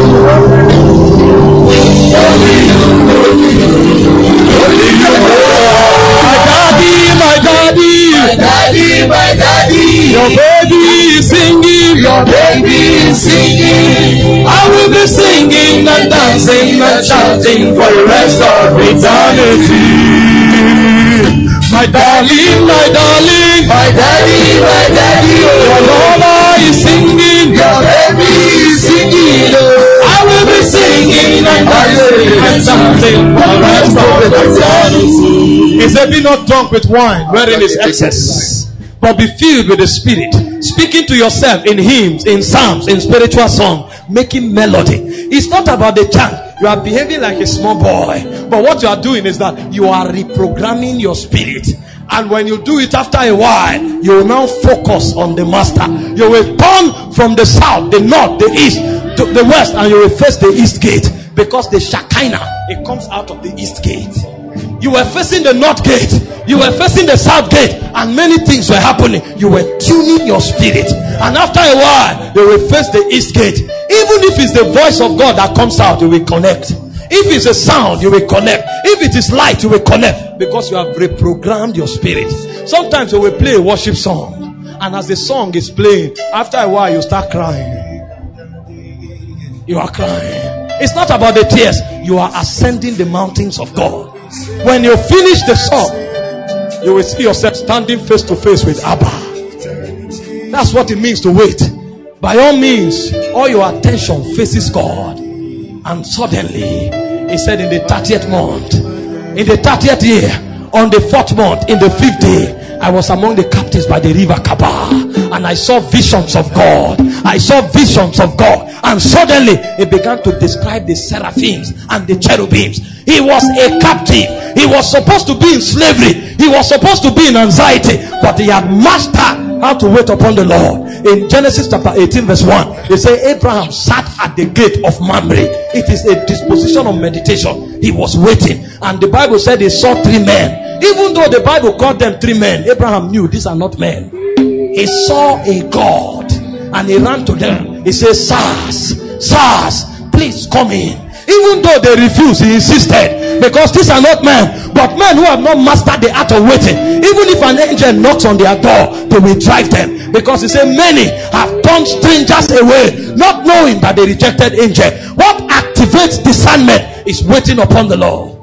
only you, only you, only you. My daddy, my daddy, my daddy, my daddy, your baby is singing, your baby is singing. I will be singing and dancing and chanting for the rest of eternity. My darling, my darling, my daddy, my daddy, your lover is singing, your baby is singing. I will be singing and dancing and chanting for the rest of eternity. He said, be not drunk with wine, wherein is excess, but be filled with the Spirit, speaking to yourself in hymns, in psalms, in spiritual song, making melody. It's not about the chant. You are behaving like a small boy, but what you are doing is that you are reprogramming your spirit. And when you do it after a while, you will now focus on the master. You will turn from the south, the north, the east to the west, and you will face the east gate, because the Shekinah, it comes out of the east gate. You were facing the north gate, you were facing the south gate, and many things were happening. You were tuning your spirit, and after a while you will face the east gate. Even if it's the voice of God that comes out, you will connect. If it's a sound, you will connect. If it is light, you will connect, because you have reprogrammed your spirit. Sometimes you will play a worship song, And as the song is playing, after a while you start crying. You are crying. It's not about the tears. You are ascending the mountains of God. When you finish the song, you will see yourself standing face to face with Abba. That's what it means to wait. By all means, all your attention faces God. And suddenly, he said, in the thirtieth month, in the thirtieth year, on the fourth month, in the fifth day, I was among the captives by the river Kaba, and I saw visions of God. I saw visions of God, and suddenly he began to describe the seraphims and the cherubims. He was a captive. He was supposed to be in slavery. He was supposed to be in anxiety, but he had mastered how to wait upon the Lord. In Genesis chapter eighteen verse one, they say Abraham sat at the gate of Mamre. It is a disposition of meditation. He was waiting, and the Bible said he saw three men. Even though the Bible called them three men, Abraham knew these are not men. He saw a God, and he ran to them. He said, sirs, sirs, please come in. Even though they refused, he insisted, because these are not men, but men who have not mastered the art of waiting. Even if an angel knocks on their door, they will drive them, because he said many have turned strangers away, not knowing that they rejected angel. What activates discernment is waiting upon the Lord.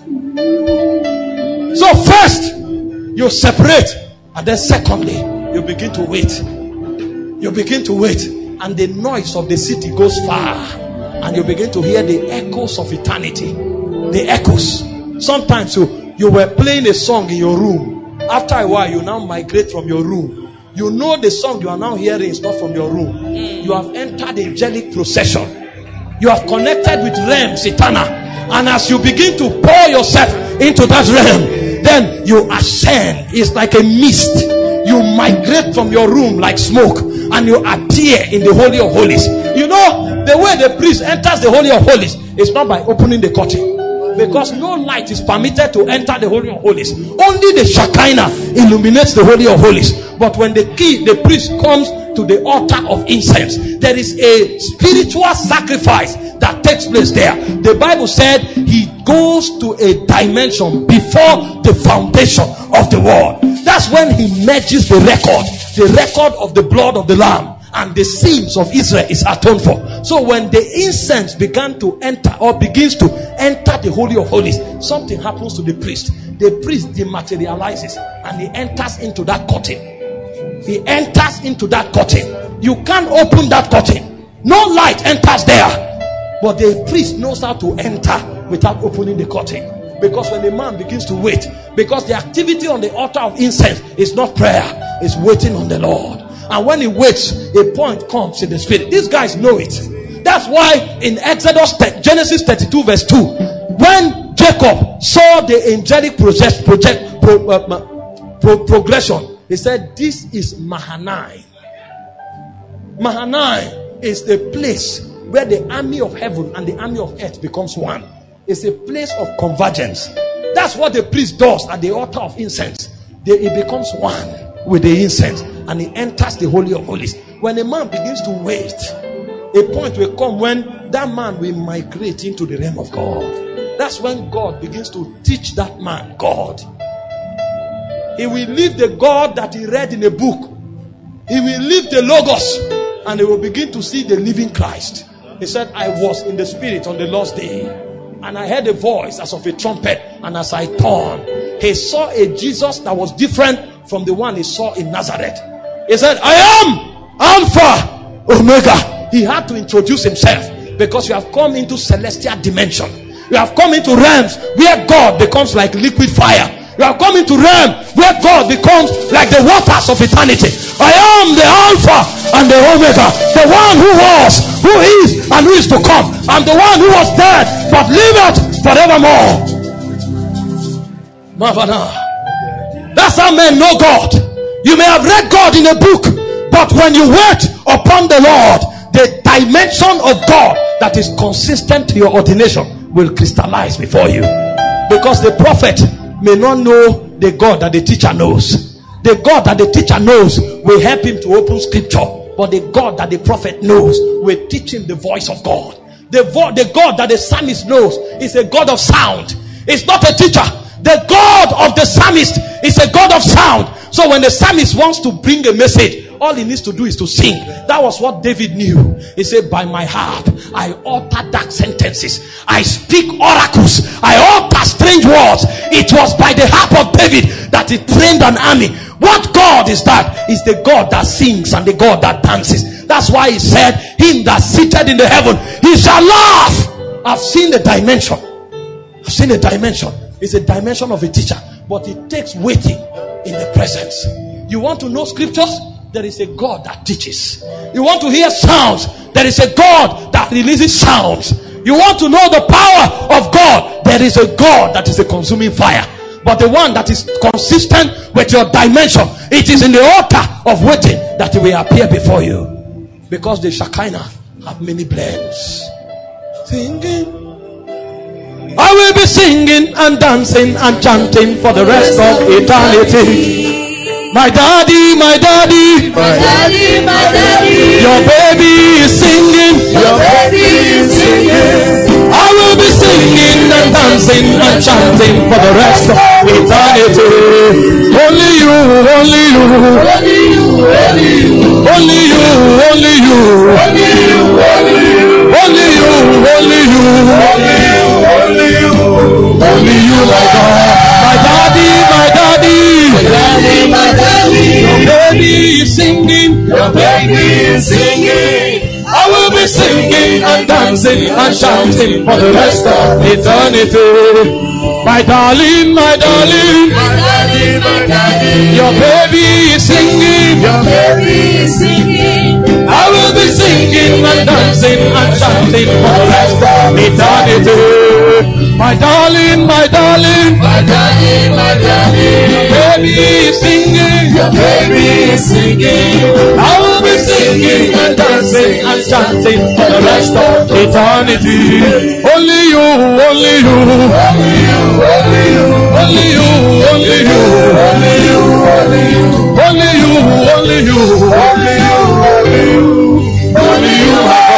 So first you separate, and then secondly you begin to wait. You begin to wait, and the noise of the city goes far, and you begin to hear the echoes of eternity. The echoes. Sometimes you, you were playing a song in your room. After a while, you now migrate from your room. You know the song you are now hearing is not from your room. You have entered the angelic procession. You have connected with realms eternal. And as you begin to pour yourself into that realm, then you ascend. It's like a mist. You migrate from your room like smoke, and you appear in the Holy of Holies. You know, the way the priest enters the Holy of Holies is not by opening the curtain, because no light is permitted to enter the Holy of Holies. Only the Shekinah illuminates the Holy of Holies. But when the key, the priest comes to the altar of incense, there is a spiritual sacrifice that takes place there. The Bible said he goes to a dimension before the foundation of the world. That's when he merges the record, the record of the blood of the Lamb, and the sins of Israel is atoned for. So when the incense began to enter, or begins to enter the Holy of Holies, something happens to the priest. The priest dematerializes, and he enters into that curtain. He enters into that curtain. You can't open that curtain. No light enters there. But the priest knows how to enter without opening the curtain. Because when a man begins to wait, because the activity on the altar of incense is not prayer, it's waiting on the Lord. And when he waits, a point comes in the spirit. These guys know it. That's why in Exodus, Genesis thirty-two verse two, when Jacob saw the angelic process, project, pro, uh, pro, progression, he said, this is Mahanaim. Mahanaim is the place where the army of heaven and the army of earth becomes one. It's a place of convergence. That's what the priest does at the altar of incense. They, he becomes one with the incense, and he enters the Holy of Holies. When a man begins to wait, a point will come when that man will migrate into the realm of God. That's when God begins to teach that man God. He will leave the God that he read in a book. He will leave the Logos, and he will begin to see the living Christ. He said, I was in the spirit on the last day, and I heard a voice as of a trumpet, and as I turned, he saw a Jesus that was different from the one he saw in Nazareth. He said, I am Alpha, Omega. He had to introduce himself, because you have come into celestial dimension. You have come into realms where God becomes like liquid fire. You have come into realm where God becomes like the waters of eternity. I am the Alpha and the Omega, the one who was, who is, and who is to come. I'm the one who was dead, but liveth forevermore. Mavana. That's how men know God. You may have read God in a book, but when you wait upon the Lord, the dimension of God that is consistent to your ordination will crystallize before you. Because the prophet may not know the God that the teacher knows. The God that the teacher knows will help him to open scripture, but the God that the prophet knows will teach him the voice of God. The, vo- the God that the psalmist knows is a God of sound. It's not a teacher. The God of the psalmist is a God of sound. So when the psalmist wants to bring a message, all he needs to do is to sing. That was what David knew. He said, by my harp, I utter dark sentences. I speak oracles. I utter strange words. It was by the harp of David that he trained an army. What God is that? Is the God that sings and the God that dances. That's why he said, him that sitteth in the heaven, he shall laugh. I've seen the dimension. I've seen the dimension. It's a dimension of a teacher, but it takes waiting in the presence. You want to know scriptures? There is a God that teaches. You want to hear sounds? There is a God that releases sounds. You want to know the power of God? There is a God that is a consuming fire. But the one that is consistent with your dimension, it is in the altar of waiting that it will appear before you. Because the Shekinah have many blends. Singing, I will be singing and dancing and chanting for the rest of eternity. My daddy, my daddy, my daddy, my daddy, your baby is singing, your baby is singing. I will be singing and dancing and chanting for the rest of eternity. Only you, only you, only you, only you, only you, only you, only you, only you, only you, only you, only you, only you, my God, my daddy, my daddy, my daddy, my daddy, your baby is singing, your baby is singing. I will be singing and dancing and shouting for the rest of eternity. My darling, my darling, my daddy, my daddy, your baby is singing, your baby is singing. I will be singing and dancing and shouting for the rest of eternity. My darling, my darling, my daddy, my daddy, your baby is singing, your baby is singing. I will be singing and dancing and chanting for the rest of eternity. Only you, only you, only you, only you, only you, only you, only you, only you, only you, only you, only you, only you, only you.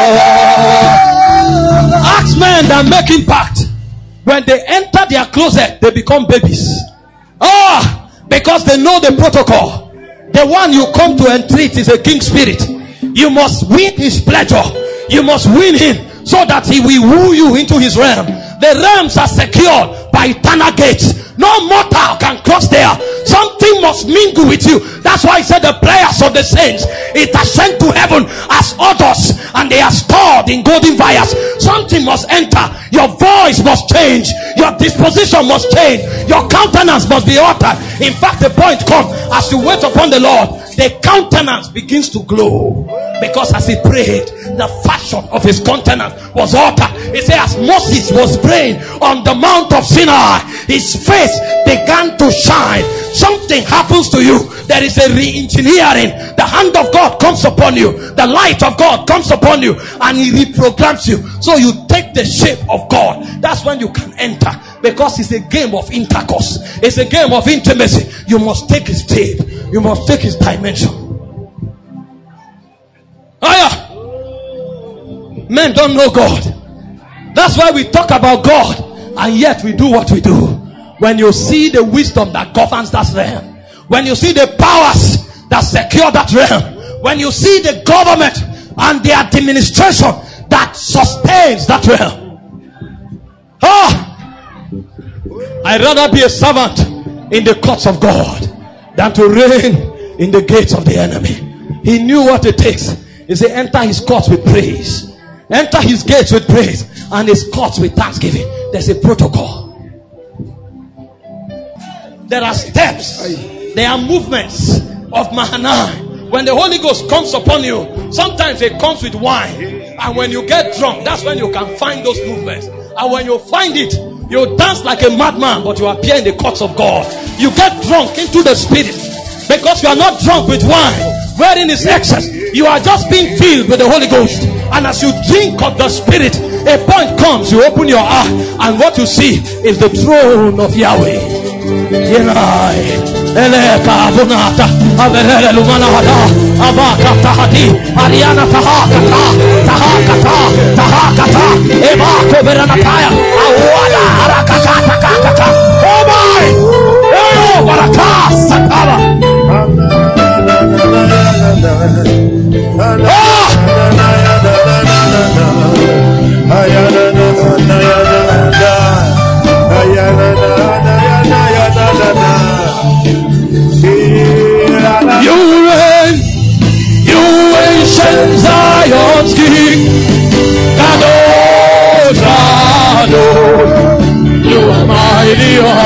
Ask men that make impact. When they enter their closet, they become babies. Ah, because they know the protocol. The one you come to entreat is a king spirit. You must win his pleasure. You must win him so that he will woo you into his realm. The realms are secured by eternal gates. No mortal can cross there. Something must mingle with you. That's why he said the prayers of the saints, it ascend to heaven as odors, and they are stored in golden vials. Something must enter. Your voice must change. Your disposition must change. Your countenance must be altered. In fact, the point comes as you wait upon the Lord, the countenance begins to glow. Because as he prayed, the fashion of his countenance was altered. He said, as Moses was praying on the Mount of Sinai, his face began to shine. Something happens to you. There is a re-engineering. The hand of God comes upon you. The light of God comes upon you, and he reprograms you. So you take the shape of God. That's when you can enter. Because it's a game of intercourse. It's a game of intimacy. You must take his shape. You must take his dimension. Aya! Men don't know God. That's why we talk about God, and yet we do what we do. When you see the wisdom that governs that realm, when you see the powers that secure that realm, when you see the government and the administration that sustains that realm, ah, I'd rather be a servant in the courts of God than to reign in the gates of the enemy. He knew what it takes. He said, enter his courts with praise, enter his gates with praise, and his courts with thanksgiving. There's a protocol. There are steps. There are movements of Mahanaim. When the Holy Ghost comes upon you, sometimes it comes with wine. And when you get drunk, that's when you can find those movements. And when you find it, you dance like a madman, but you appear in the courts of God. You get drunk into the spirit because you are not drunk with wine, wherein is excess. You are just being filled with the Holy Ghost. And as you drink of the spirit, a point comes, you open your eye, and what you see is the throne of Yahweh. Eleka Bunata, Averele Lumanata, Abaka Tahati, Ariana Tahakata, Tahakata, Tahakata, Ebako Beranataya, Awada, Arakata, Takakata, oh my, oh, Baraka, Sakala, You reign, you ancient Zion's King. Kadosh, Kadosh, you are mighty.